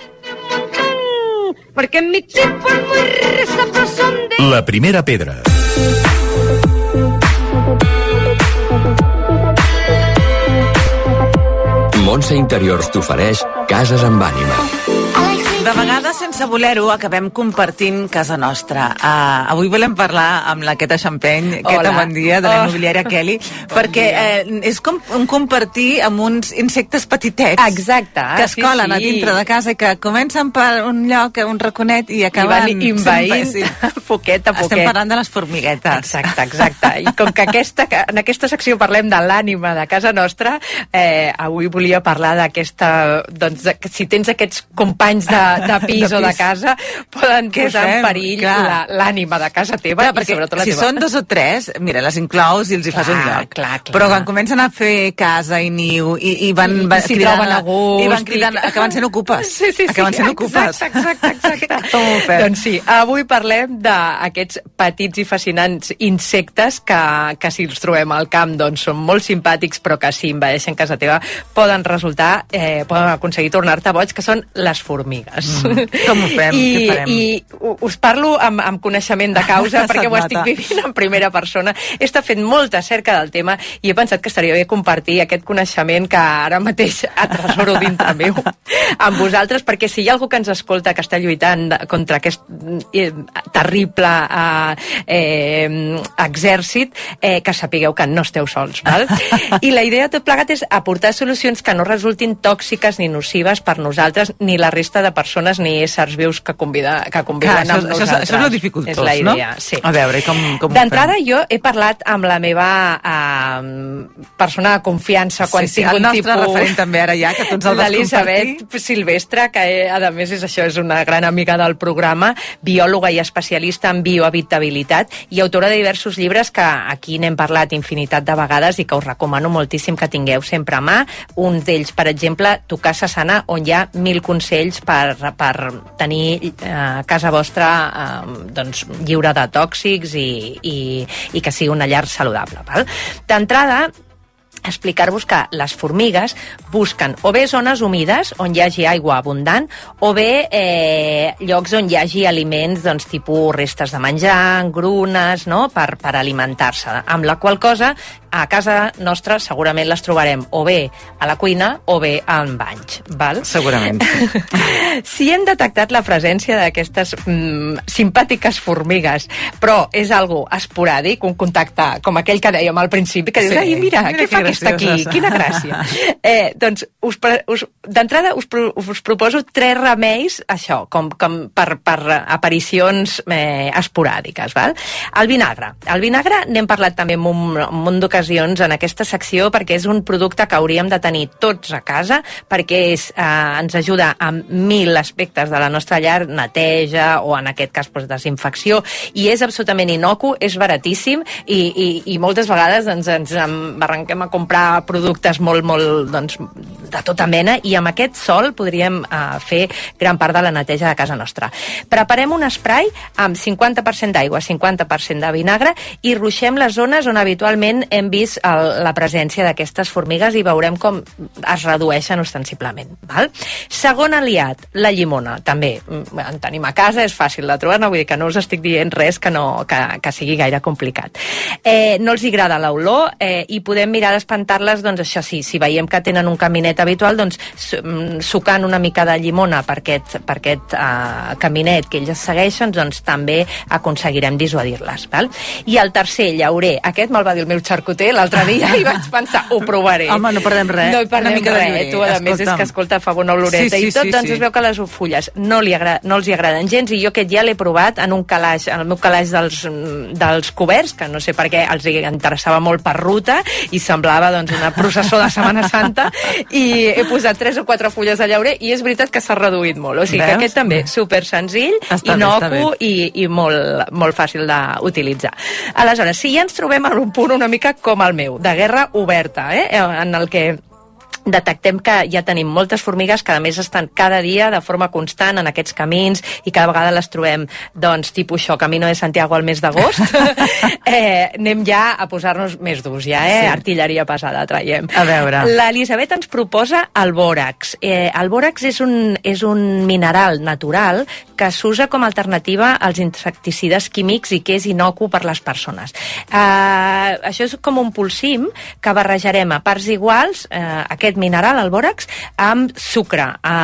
Porque mi tipo es muy resabroso de... La primera pedra. Montse Interiors t'ofereix Cases amb ànima. De vegades, sense voler-ho, acabem compartint casa nostra. Avui volem parlar amb la Queta Champeny, Queta, bon dia, de la immobiliària Kelly, perquè és com un compartir amb uns insectes petitets. Exacte. Que es colen a dintre de casa i que comencen per un lloc, un raconet, i acaben... I van invaint poquet a poquet. Estem parlant de les formiguetes. Exacte. I com que en aquesta secció parlem de l'ànima de casa nostra, avui volia parlar d'aquesta... Doncs, si tens aquests companys de de pis o de casa poden posar en perill l'ànima de casa teva. Clar, perquè si són 2 o 3, mira, les inclous i els hi fas un lloc. Clar. Però quan comencen a fer casa i niu i van cridant a gust, i van cridant, acaben sent ocupes. Sí, acaben sent ocupes. Exacte. Doncs sí, avui parlem d'aquests petits i fascinants insectes que si els trobem al camp doncs són molt simpàtics, però que si invadeixen casa teva poden resultar, poden aconseguir tornar-te boig, que són les formigues. Com ho fem? Què farem? I us parlo amb coneixement de causa perquè ho estic vivint en primera persona. He estat fent molta cerca del tema i he pensat que estaria bé compartir aquest coneixement que ara mateix atresoro dintre meu amb vosaltres, perquè si hi ha algú que ens escolta que està lluitant contra aquest terrible exèrcit, que sapigueu que no esteu sols, val? I la idea de tot plegat és aportar solucions que no resultin tòxiques ni nocives per nosaltres ni la resta de persones ni éssers vius que conviven amb nosaltres. Això és lo dificultós, és la idea, no? Sí. A veure, com ho fem? D'entrada, jo he parlat amb la meva persona de confiança quan tinc un tipus... El nostre referent també ara ja, que tu ens el vas compartir. L'Elisabet Silvestre, que a més és una gran amiga del programa, biòloga i especialista en biohabitabilitat i autora de diversos llibres que aquí n'hem parlat infinitat de vegades i que us recomano moltíssim que tingueu sempre a mà. Un d'ells, per exemple, Tu casa sana, on hi ha 1000 consells per tenir casa vostra doncs, lliure de tòxics i que sigui una llar saludable. Val? D'entrada, explicar-vos que les formigues busquen o bé zones humides on hi hagi aigua abundant o bé llocs on hi hagi aliments doncs, tipus restes de menjar, engrunes, no? per alimentar-se, amb la qual cosa a casa nostra segurament les trobarem o bé a la cuina o bé en banys. Val? Segurament. Si hem detectat la presència d'aquestes simpàtiques formigues, però és algo esporàdic, un contacte com aquell que dèiem al principi, que dius, ai, mira què fa aquesta aquí? Quina gràcia. Doncs, d'entrada us proposo 3 remeis, això, com per aparicions esporàdiques. Val? El vinagre. El vinagre n'hem parlat també en un munt d'ocasions en aquesta secció perquè és un producte que hauríem de tenir tots a casa perquè ens ajuda amb 1000 aspectes de la nostra llar, neteja o en aquest cas doncs, desinfecció, i és absolutament innocu, és baratíssim i moltes vegades ens arrenquem a comprar productes molt doncs, de tota mena, i amb aquest sol podríem fer gran part de la neteja de casa nostra. Preparem un spray amb 50% d'aigua, 50% de vinagre i ruixem les zones on habitualment hem vist la presència d'aquestes formigues i veurem com es redueixen ostensiblement. Val? Segon aliat, la llimona. També en tenim a casa, és fàcil de trobar, no vull dir que no us estic dient res que sigui gaire complicat. No els agrada l'olor i podem mirar d'espantar-les, doncs això sí, si veiem que tenen un caminet habitual, doncs sucant una mica de llimona per aquest caminet que ells segueixen, doncs també aconseguirem dissuadir-les. Val? I el tercer, llaurer. Aquest me'l va dir el meu xarcuter l'altre dia i vaig pensar, ho provaré. Home, no perdem res. No hi perdem res. Tu, a més, és que escolta, fa bona oloreta i tot, doncs es veu que les fulles no els hi agraden gens, i jo aquest ja l'he provat en un calaix, en el meu calaix dels coberts, que no sé per què els interessava molt per ruta i semblava doncs una processó de Setmana Santa, i he posat 3 o 4 fulles de llaurer i és veritat que s'ha reduït molt. O sigui que aquest també, super senzill, innocu i molt fàcil d'utilitzar. Aleshores, si ja ens trobem en un punt una mica com el meu, de guerra oberta, en el que detectem que ja tenim moltes formigues que a més estan cada dia de forma constant en aquests camins i cada vegada les trobem doncs tipus això, Camino de Santiago al mes d'agost. Anem ja a posar-nos més durs ja, artilleria pesada traiem. A veure. L'Elisabet ens proposa el bòrax. El bòrax és un mineral natural que s'usa com a alternativa als insecticides químics i que és innocu per les persones. Això és com un polsim que barrejarem a parts iguals aquest mineral, el bòrax, amb sucre.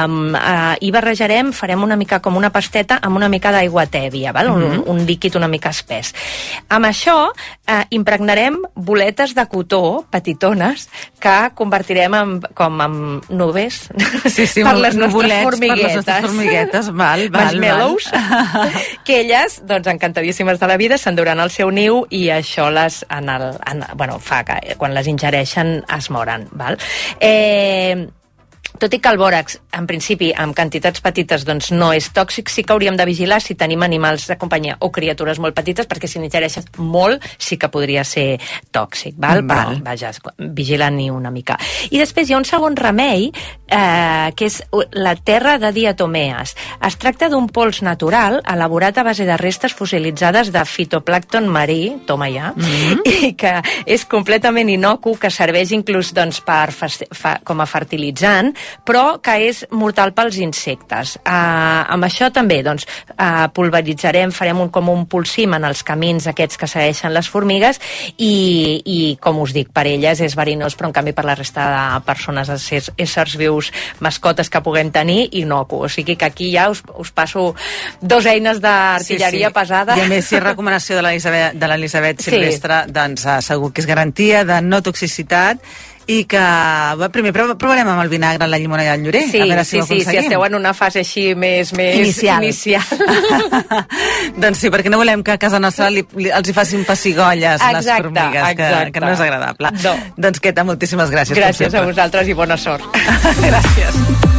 I barrejarem, farem una mica com una pasteta amb una mica d'aigua tèbia, val? Un líquid una mica espès. Amb això impregnarem boletes de cotó petitones que convertirem com en nubes per les nostres formiguetes. Marshmallows, que elles, doncs, encantadíssimes de la vida, s'enduran al seu niu i això fa que quan les ingereixen es moren. Val? Tot i que el bòrax, en principi, amb quantitats petites, doncs no és tòxic, sí que hauríem de vigilar si tenim animals de companyia o criatures molt petites, perquè si n'ingereixes molt sí que podria ser tòxic, val? Però, vaja, vigilant-hi una mica. I després hi ha un segon remei, que és la terra de diatomees. Es tracta d'un pols natural elaborat a base de restes fossilitzades de fitoplàncton marí, toma ja, i que és completament innocu, que serveix inclús doncs, com a fertilitzant, però que és mortal pels insectes. Amb això també doncs, pulveritzarem, farem com un pulsim en els camins aquests que segueixen les formigues i com us dic, per elles és verinós, però en canvi per la resta de persones, éssers vius, mascotes que puguem tenir, innocu. O sigui que aquí ja us passo 2 eines d'artilleria pesada. I a més, si és recomanació de l'Elisabet Silvestre, doncs segur que és garantia de no toxicitat i que primer provarem amb el vinagre, la llimona i el llorer. Sí, a veure si si esteu en una fase així més inicial. Doncs sí, perquè no volem que a casa nostra els hi facin pessigolles les formigues, que no és agradable. No. Doncs Queta, moltíssimes gràcies. Gràcies a vosaltres i bona sort. Gràcies.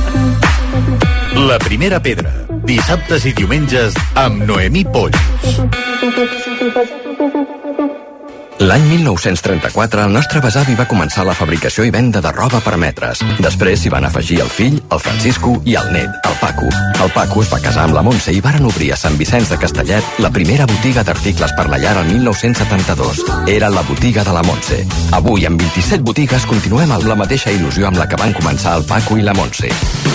La primera pedra, dissabtes i diumenges amb Noemí Polls. L'any 1934 el nostre besavi va començar la fabricació i venda de roba per metres. Després s'hi van afegir el fill, el Francisco i el net, el Paco. El Paco es va casar amb la Montse i varen obrir a Sant Vicenç de Castellet la primera botiga d'articles per la llar el 1972. Era la botiga de la Montse. Avui, amb 27 botigues, continuem amb la mateixa il·lusió amb la que van començar el Paco i la Montse.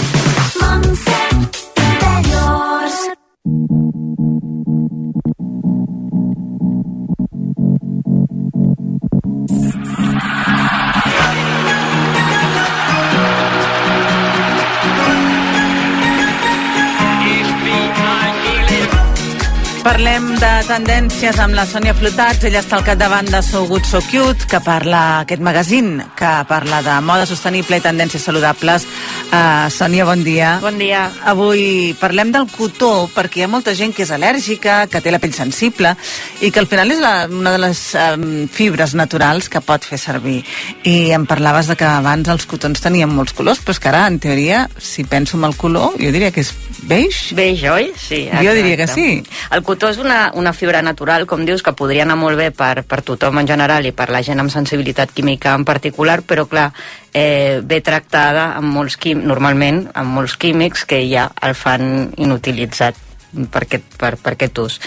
Parlem de tendències amb la Sònia Flotats. Ella està al capdavant de So Good So Cute, que parla, aquest magazine, que parla de moda sostenible i tendències saludables. Sònia, bon dia. Bon dia. Avui parlem del cotó, perquè hi ha molta gent que és al·lèrgica, que té la pell sensible, i que al final és una de les fibres naturals que pot fer servir. I em parlaves de que abans els cotons tenien molts colors, però és que ara, en teoria, si penso en el color, jo diria que és beix. Beix, oi? Sí. Exacte. Jo diria que sí. El cotó és una fibra natural, com dius, que podria anar molt bé per tothom en general i per la gent amb sensibilitat química en particular, però clar, ve tractada amb normalment amb molts químics que ja el fan inutilitzat per aquest ús.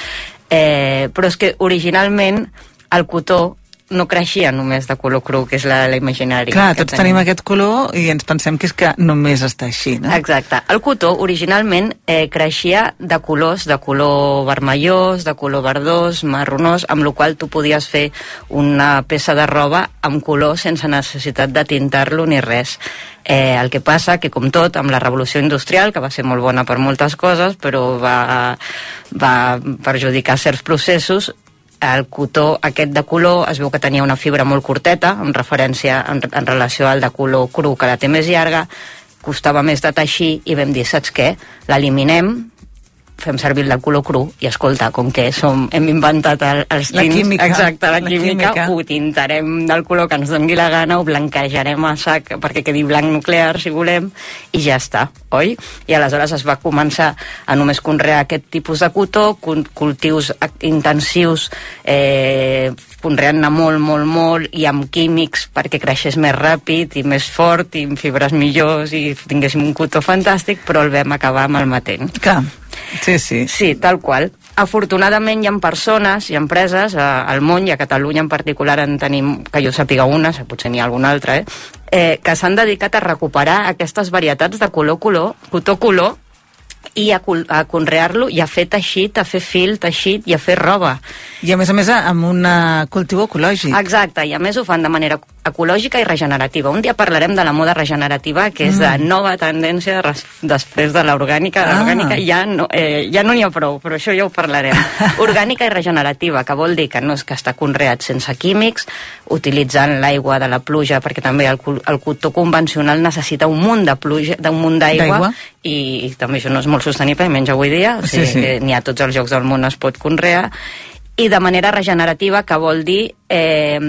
Però és que originalment el cotó no creixia només de color cru, que és l'imaginari. Clar, tots tenim aquest color i ens pensem que és que només està així, no? Exacte. El cotó originalment creixia de colors, de color vermellós, de color verdós, marronós, amb la qual tu podies fer una peça de roba amb color sense necessitat de tintar-lo ni res. El que passa que, com tot, amb la revolució industrial, que va ser molt bona per moltes coses, però va perjudicar certs processos, el cotó aquest de color es veu que tenia una fibra molt curteta, en referència en relació al de color cru, que la té més llarga, costava més de teixir i vam dir, saps què? L'eliminem, fem servir el de color cru i escolta, com que hem inventat els tints, la química, exacte, la química, ho tintarem del color que ens doni la gana, ho blanquejarem a sac perquè quedi blanc nuclear si volem i ja està, oi? I aleshores es va començar a només conrear aquest tipus de cotó, cultius intensius, conreant-ne molt i amb químics perquè creixés més ràpid i més fort i amb fibres millors i tinguéssim un cotó fantàstic, però el vam acabar malmetent. Clar. Sí. Sí, tal qual. Afortunadament hi ha persones i empreses al món, i a Catalunya en particular en tenim, que jo sàpiga una, potser n'hi ha alguna altra, que s'han dedicat a recuperar aquestes varietats de cotó color, i a conrear-lo i a fer teixit, a fer fil, teixit i a fer roba. I a més amb un cultiu ecològic. Exacte, i a més ho fan de manera ecològica i regenerativa. Un dia parlarem de la moda regenerativa, que és de nova tendència després de l'orgànica. L'orgànica ja no n'hi ha prou, però això ja ho parlarem. Orgànica i regenerativa, que vol dir que no és que està conreat sense químics, utilitzant l'aigua de la pluja, perquè també el cotó convencional necessita un munt de pluja, d'un munt d'aigua, i també això no és molt sostenible, menys avui dia, o sigui que n'hi ha a tots els llocs del món es pot conrear, i de manera regenerativa, que vol dir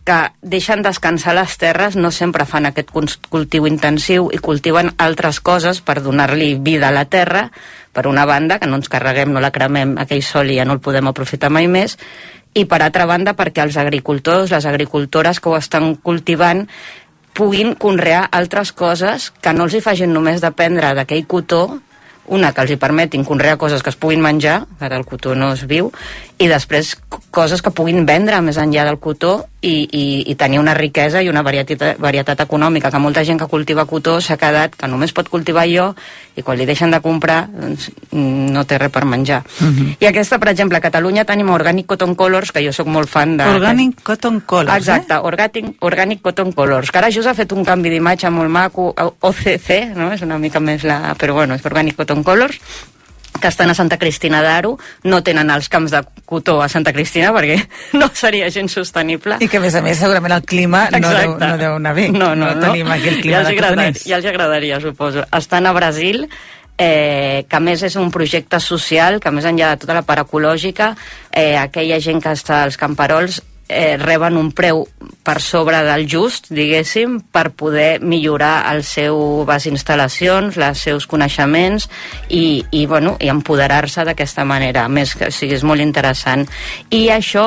que deixen descansar les terres, no sempre fan aquest cultiu intensiu i cultiven altres coses per donar-li vida a la terra, per una banda, que no ens carreguem, no la cremem, aquell sol i ja no el podem aprofitar mai més, i per altra banda perquè els agricultors, les agricultores que ho estan cultivant puguin conrear altres coses que no els hi facin només dependre d'aquell cotó, una, que els hi permetin conrear coses que es puguin menjar, ara el cotó no es viu, i després coses que puguin vendre més enllà del cotó i tenir una riquesa i una varietat econòmica, que molta gent que cultiva cotó s'ha quedat que només pot cultivar jo i quan li deixen de comprar doncs, no té res per menjar. I aquesta, per exemple, a Catalunya tenim Organic Cotton Colors, que jo sóc molt fan de... Organic Cotton Colors, exacte, Organic Cotton Colors, que ara just ha fet un canvi d'imatge molt maco, OCC, no? És una mica més la... però bueno, és Organic Cotton Colors, que estan a Santa Cristina d'Aro, no tenen els camps de cotó a Santa Cristina perquè no seria gens sostenible. I que a més segurament el clima no deu anar bé. No tenim aquí el clima de cotoners. Ja els agradaria, suposo. Estan a Brasil, que a més és un projecte social, que més enllà de tota la part ecològica, aquella gent que està als camperols reben un preu per sobre del just, diguéssim, per poder millorar les seves instal·lacions, els seus coneixements i empoderar-se d'aquesta manera. A més, que és molt interessant. I això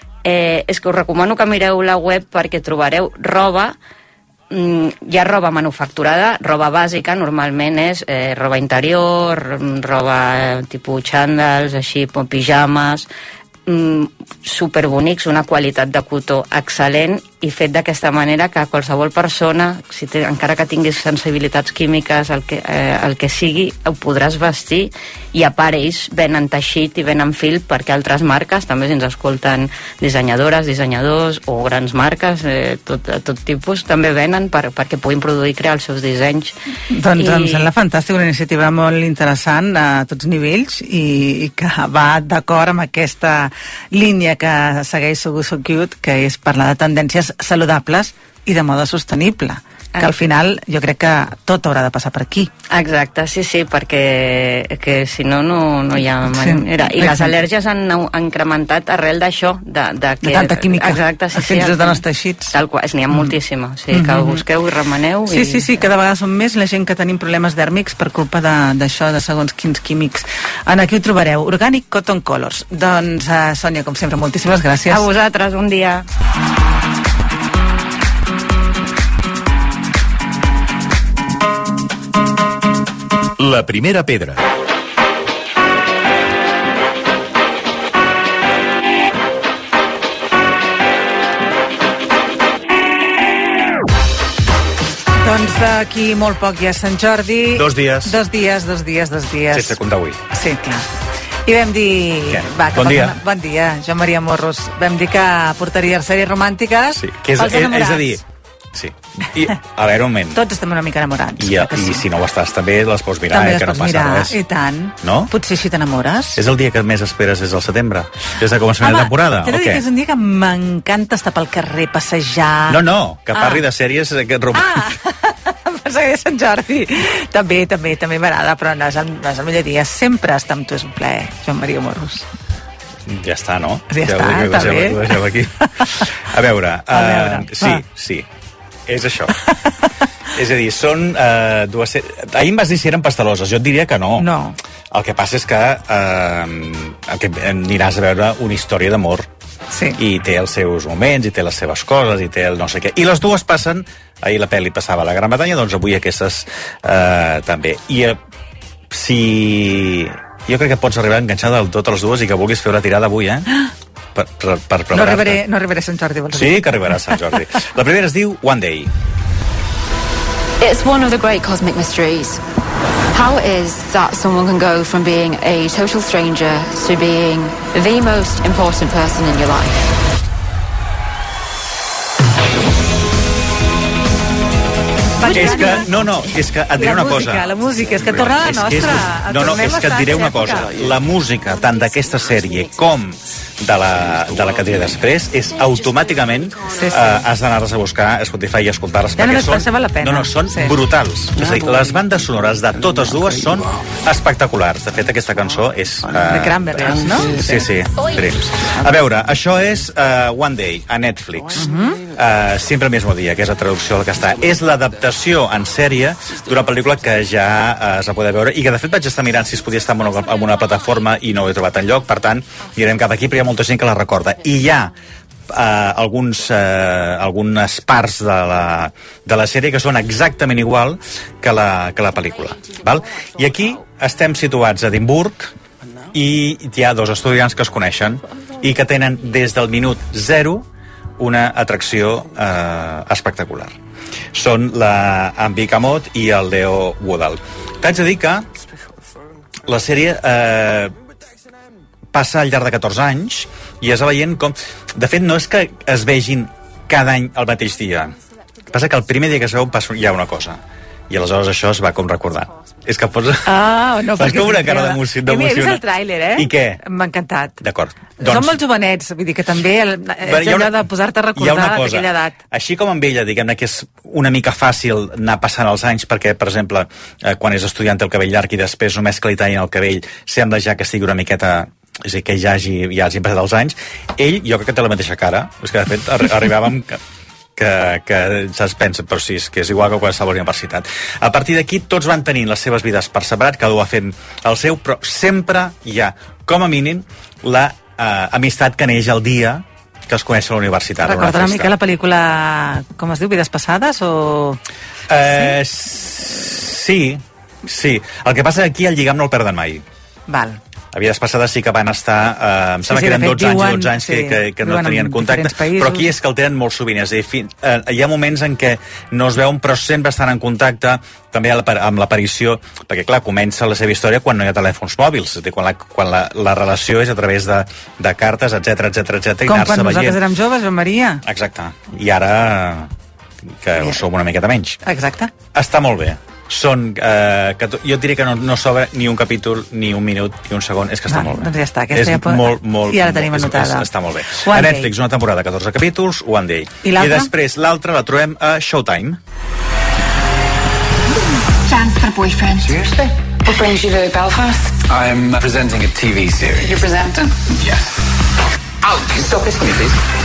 és que us recomano que mireu la web perquè trobareu roba. Hi ha roba manufacturada, roba bàsica, normalment és roba interior, roba tipus xandals, així, pijames, superbonics, una qualitat de cotó excel·lent i fet d'aquesta manera que qualsevol persona, encara que tinguis sensibilitats químiques, el que sigui, ho podràs vestir. I a part ells venen teixit i venen fil perquè altres marques, també si ens escolten dissenyadores, dissenyadors o grans marques, tot tipus, també venen perquè puguin produir i crear els seus dissenys. Doncs em sembla fantàstic, una iniciativa molt interessant a tots nivells i que va d'acord amb aquesta línia que segueix So Cute, que és parlar de tendències saludables i de moda sostenible, que al final jo crec que tot haurà de passar per aquí. Exacte, sí, que si no hi ha manera. I les al·lèrgies han incrementat arrel d'això, de tanta química. Exacte, fins des dels teixits. Tal qual, n'hi ha moltíssima, o sigui, que ho busqueu i remeneu. Sí, cada vegada som més la gent que tenim problemes dèrmics per culpa d'això, de segons quins químics. Aquí ho trobareu, Organic Cotton Colors. Doncs, Sònia, com sempre, moltíssimes gràcies. A vosaltres, bon dia. La primera pedra. Doncs d'aquí molt poc ja és Sant Jordi. 2 dies. 2 dies. Sense comptar avui. Sí, clar. I vam dir... Bon dia, Joan Maria Morros. Vam dir que portaria sèries romàntiques pels enamorats. És a dir, sí. I, a veure, un moment. Tots estem una mica enamorats. I si no ho estàs també les pots mirar, també que no passa res. I tant. No? Potser així t'enamores. És el dia que més esperes des del setembre? Des de començament de temporada? T'he de dir que és un dia que m'encanta estar pel carrer, passejar... No, que parli de sèries romàntiques. Pensava que Sant Jordi. També m'agrada, però no és el millor dia. Sempre estar amb tu és un plaer, Joan Maria Morros. Ja està, no? Ja està bé. Ho deixeu aquí. A veure. Sí. És això. És a dir, són dues... Ahir em vas dir si eren pasteloses, jo et diria que no. No. El que passa és que aniràs a veure una història d'amor. Sí. I té els seus moments, i té les seves coses, i té el no sé què. I les dues passen... Ahir la pel·li passava a la Gran Bretanya, doncs avui aquestes també. I si... Jo crec que pots arribar a enganxar del tot a les dues i que vulguis fer una tirada avui, per preparar-te. No arribaré a Sant Jordi, vols dir? Sí, que arribarà a Sant Jordi. La primera es diu One Day. It's one of the great cosmic mysteries. How it is that someone can go from being a total stranger to being the most important person in your life? És que et diré una cosa. La música, és que torna a la nostra. És que et diré una cosa. La música, tant d'aquesta sèrie com de la que tria després és automàticament has d'anar-les a buscar a Spotify i escoltar-les perquè són brutals. És a dir, les bandes sonores de totes dues són espectaculars. De fet, aquesta cançó és... de Cranberries, no? Sí, Dreams. A veure, això és One Day, a Netflix. Siempre el mismo día, que és la traducció del que està. És l'adaptació en sèrie d'una pel·lícula que ja es va poder veure i que de fet vaig estar mirant si es podia estar en una plataforma i no ho he trobat enlloc, per tant anirem cap aquí, però hi ha molta gent que la recorda. I hi ha algunes parts de la sèrie que són exactament igual que la pel·lícula. Val? I aquí estem situats a Edimburg i hi ha dos estudiants que es coneixen i que tenen des del minut 0 una atracció espectacular. Són la Ambi Camot i el Leo Woodall. T'haig de dir que la sèrie passa al llarg de 14 anys i es va veient com... De fet, no és que es vegin cada any al mateix dia. El que passa que el primer dia que es veuen hi ha una cosa. I aleshores això es va com recordar. És que pots... no, fas com una cara d'emoció. He vist el tràiler, I què? M'ha encantat. D'acord. Són molt jovenets, vull dir que també és allò de posar-te a recordar d'aquella edat. Així com amb ella, diguem-ne que és una mica fàcil anar passant els anys, perquè, per exemple, quan és estudiant té el cabell llarg i després només que li tallin el cabell, sembla ja que estigui una miqueta... És a dir, que ja hagin passat els anys. Ell, jo crec que té la mateixa cara. És que, de fet, arribàvem... que se'ls pensa, però sí, que és igual que qualsevol universitat. A partir d'aquí tots van tenint les seves vides per separat, cada un va fent el seu, però sempre hi ha, com a mínim, la amistat que neix el dia que es coneix a la universitat. Recorda una mica la pel·lícula, com es diu, Vides Passades, o... Sí. El que passa aquí el lligam no el perden mai. Val. A Vides Passades sí que van estar... em sembla que eren 12 anys i 12 anys que no tenien contacte, però aquí és que el tenen molt sovint. És a dir, hi ha moments en què no es veuen, però sempre estan en contacte, també amb l'aparició, perquè clar, comença la seva història quan no hi ha telèfons mòbils, és a dir, quan la relació és a través de cartes, etc. Com quan nosaltres érem joves, Joan Maria. Exacte. I ara que ho som una miqueta menys. Exacte. Està molt bé. Són, jo diria que no sobra ni un capítol, ni un minut, ni un segon, és que està molt bé. Doncs ja està, és molt, i ara tenim anotada. Està molt bé. A Netflix, una temporada, 14 capítols, One Day. I després l'altra la trobem a Showtime. Chance for boyfriend. Seriously? What brings you to Belfast? I'm presenting a TV series. You're presenting? Yes. Ow, can you stop this for me, please?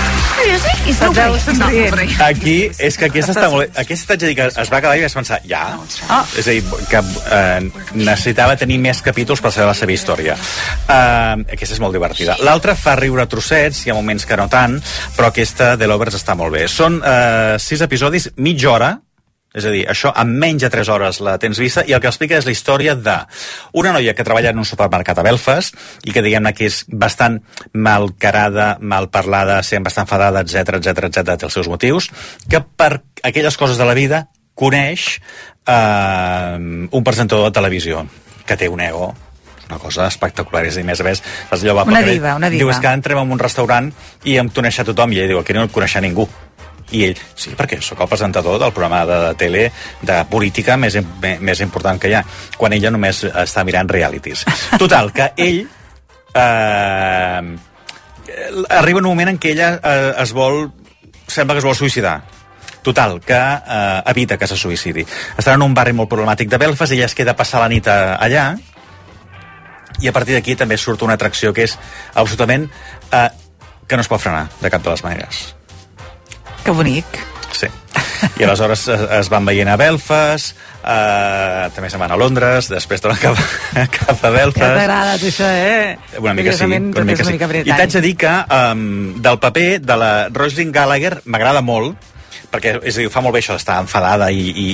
Aquí, és que aquesta està molt bé. Aquesta t'haig de dir que es va acabar i vaig pensar, ja? És a dir, que necessitava tenir més capítols per saber la seva història. Aquesta és molt divertida. L'altra fa riure trossets, hi ha moments que no tant, però aquesta de l'Overs està molt bé. Són 6 episodis, mitja hora, és a dir, això en menys de 3 hores la tens vista, i el que explica és la història d'una noia que treballa en un supermercat a Belfast i que diguem-ne que és bastant malcarada, malparlada, sempre està enfadada, etc, té els seus motius, que per aquelles coses de la vida coneix un presentador de televisió que té un ego, una cosa espectacular, és a dir, més a més, una diva. Diu, és que entrem en un restaurant i em coneix a tothom, i ell diu, aquí no el coneix a ningú. I ell, sí, perquè sóc el presentador del programa de tele de política més important que hi ha, quan ella només està mirant realities. Total, que ell arriba un moment en què ella sembla que es vol suïcidar. Total, que evita que se suïcidi. Està en un barri molt problemàtic de Belfast, ella es queda a passar la nit allà, i a partir d'aquí també surt una atracció que és absolutament que no es pot frenar de cap de les maneres. Que bonic. Sí. I aleshores es van veient a Belfast, també se'n van a Londres, després tornen cap a Belfast. Que t'agrada, això, Una mica sí. I t'haig de dir que del paper de la Roslyn Gallagher m'agrada molt, perquè és a dir, fa molt bé això d'estar enfadada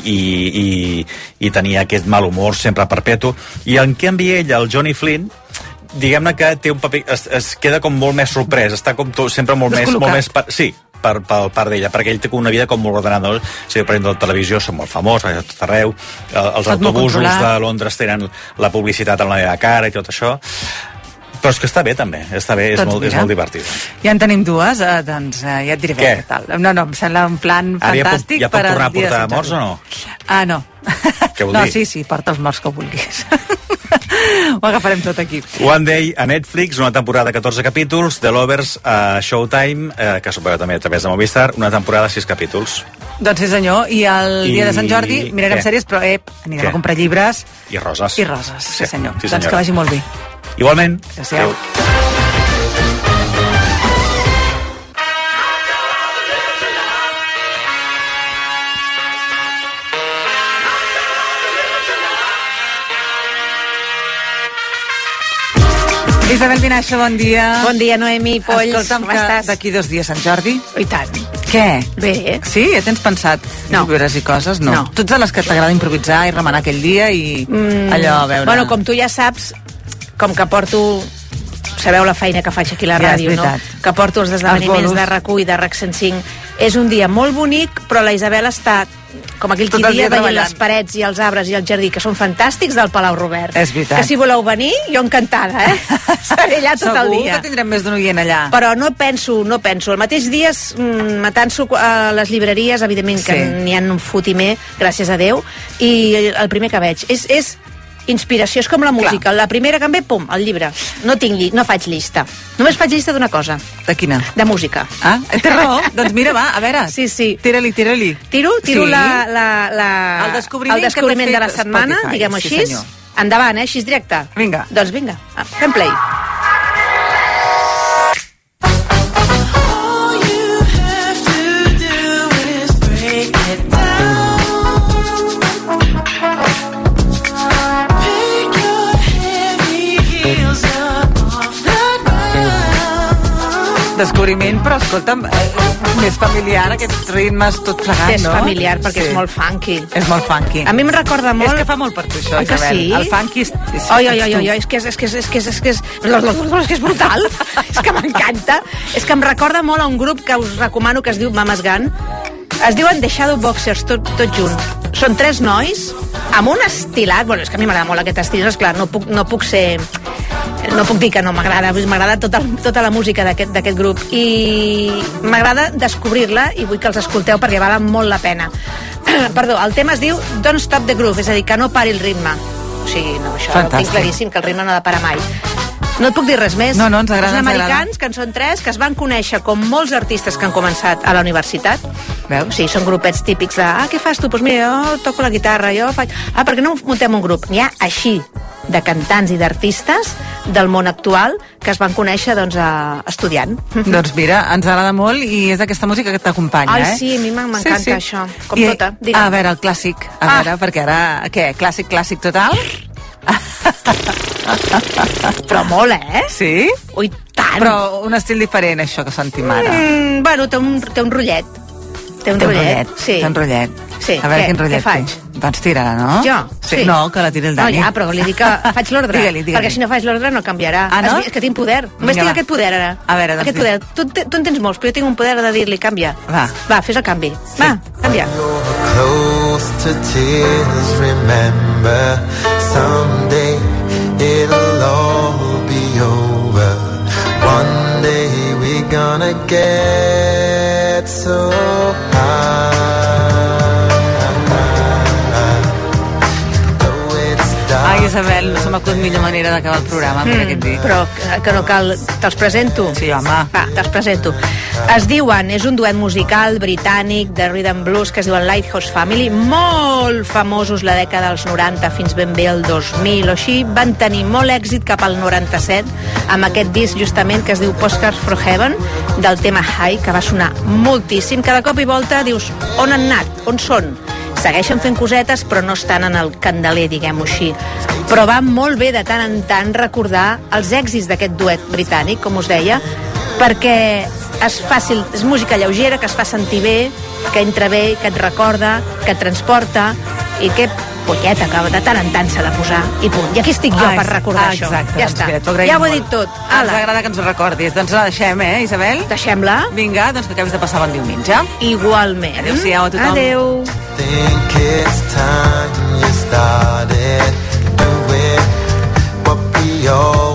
i tenir aquest mal humor sempre perpetu, i en canvi ell, el Johnny Flynn, diguem-ne que té un paper, es queda com molt més sorprès, està com sempre molt més sí, per part d'ella, perquè ell té una vida com molt ordenada. Si per exemple, la televisió són molt famós, a tot arreu, els autobusos de Londres tenen la publicitat en la meva cara i tot això, però és que està bé també, està bé, és molt divertit. Ja en tenim dues, doncs ja et diré què tal. No, em sembla un plan fantàstic. Ja puc tornar a portar morts o no? No. Què vol dir? Sí, porta els morts que vulguis. Ho agafarem tot aquí. One Day a Netflix, una temporada de 14 capítols, The Lovers a Showtime, que s'ho veu també a través de Movistar, una temporada de 6 capítols. Doncs sí, senyor. I el dia de Sant Jordi mirarem sèries, però anirem a comprar llibres. I roses. I roses, sí senyor. Sí, doncs que vagi molt bé. Igualment. Adéu. Isabel Vinaixa, bon dia. Bon dia, Noemi, Polls. Escolta'm, com estàs? D'aquí 2 dies Sant Jordi. I tant. Què? Bé. Sí? Ja tens pensat llibres i coses? No. Tu ets de les que t'agrada improvisar i remenar aquell dia i allò, a veure... Bueno, com tu ja saps, com que porto... Sabeu la feina que faig aquí a la ràdio, no? Que porto els esdeveniments de RAC1 i de RAC 105. És un dia molt bonic, però la Isabel està... com aquell qui dia veient les parets i els arbres i el jardí, que són fantàstics, del Palau Robert. És veritat. Que si voleu venir, jo encantada, Seré allà tot el dia. Segur que tindrem més d'un oient allà. Però no penso. El mateix dia matant-s'ho a les llibreries, evidentment que n'hi ha un fotimer, gràcies a Déu, i el primer que veig és inspiració, és com la música. La primera que em ve, pum, el llibre. No faig llista. Només faig llista d'una cosa. De quina? De música. Ah, té raó. Doncs mira, va, a veure. Sí. Tira-li. Tiro el descobriment de la setmana, diguem-ho així. Endavant, així directe. Vinga. Doncs vinga, fem play. Descobriment, però escolta'm, més familiar, aquests ritmes tot plegat, no? És familiar, perquè és molt funky. És molt funky. A mi em recorda molt... És que fa molt per tu, això, Isabel. Que sí? El funky és és brutal. És que m'encanta. És que em recorda molt a un grup que us recomano, que es diu Mama's Gun. Es diuen The Shadow Boxers, tot junt. Són 3 nois, amb un estilat... Bueno, és que a mi m'agrada molt aquest estil, esclar, no puc ser... No puc dir que no m'agrada, m'agrada tota la música d'aquest grup i m'agrada descobrir-la i vull que els escolteu perquè valen molt la pena. Perdó, el tema es diu Don't Stop the Groove, és a dir, que no pari el ritme. O sigui, no, això ho tinc claríssim, que el ritme no ha de parar mai. No et puc dir res més. No, ens agrada. Els americans, que en són 3, que es van conèixer com molts artistes que han començat a la universitat. Veus? Sí, són grupets típics de, què fas tu? Doncs mira, jo toco la guitarra, jo faig... Per què no muntem un grup? N'hi ha així de cantants i d'artistes del món actual que es van conèixer estudiant. Doncs mira, ens agrada molt i és aquesta música que t'acompanya, Ai, sí, a mi m'encanta això, com tota. A veure, el clàssic, veure, perquè ara, què, clàssic total? Però molt, Sí? Ui, tant! Però un estil diferent, això que sentim ara. Bueno, té un rotllet. Té un rotllet. Sí. Té un rotllet. Sí. A veure quin rotllet què faig? Doncs tira-la, no? Jo? Sí. No, que la tiri el Dani. No, ja, però li dic que faig l'ordre. Digue-li. Perquè si no faig l'ordre no canviarà. Ah, no? És que tinc poder. Només tinc aquest poder, ara. A veure, doncs... Aquest poder. Tu en tens molts, però jo tinc un poder de dir-li canvia. Va, fes el canvi. Va, canvia. Close to tears, remember someday it'll all be over. One day we're gonna get so high. Ai, Isabel, no se m'acut millor manera d'acabar el programa per aquest dia. Però que no cal... Te'ls presento? Sí, home. Va, te'ls presento. Es diuen, és un duet musical britànic de rhythm blues que es diuen Lighthouse Family, molt famosos la dècada dels 90 fins ben bé el 2000 o així. Van tenir molt èxit cap al 97 amb aquest disc justament que es diu Postcards from Heaven, del tema High, que va sonar moltíssim. Cada cop i volta dius, on han anat? On són? Segueixen fent cosetes, però no estan en el candeler, diguem-ho així. Però va molt bé de tant en tant recordar els èxits d'aquest duet britànic, com us deia, perquè és fàcil, és música lleugera, que es fa sentir bé, que entra bé, que et recorda, que et transporta, i que polleta, que de tant en tant s'ha de posar, i punt. I aquí estic jo per recordar això. Exacte, ja està. Mira, ja ho he dit tot. Ens agrada que ens ho recordis. Doncs la deixem, Isabel? Deixem-la. Vinga, doncs que acabis de passar bon diumenge. Igualment. Adéu-siau a tothom. Adéu. Think it's time you started doing what we all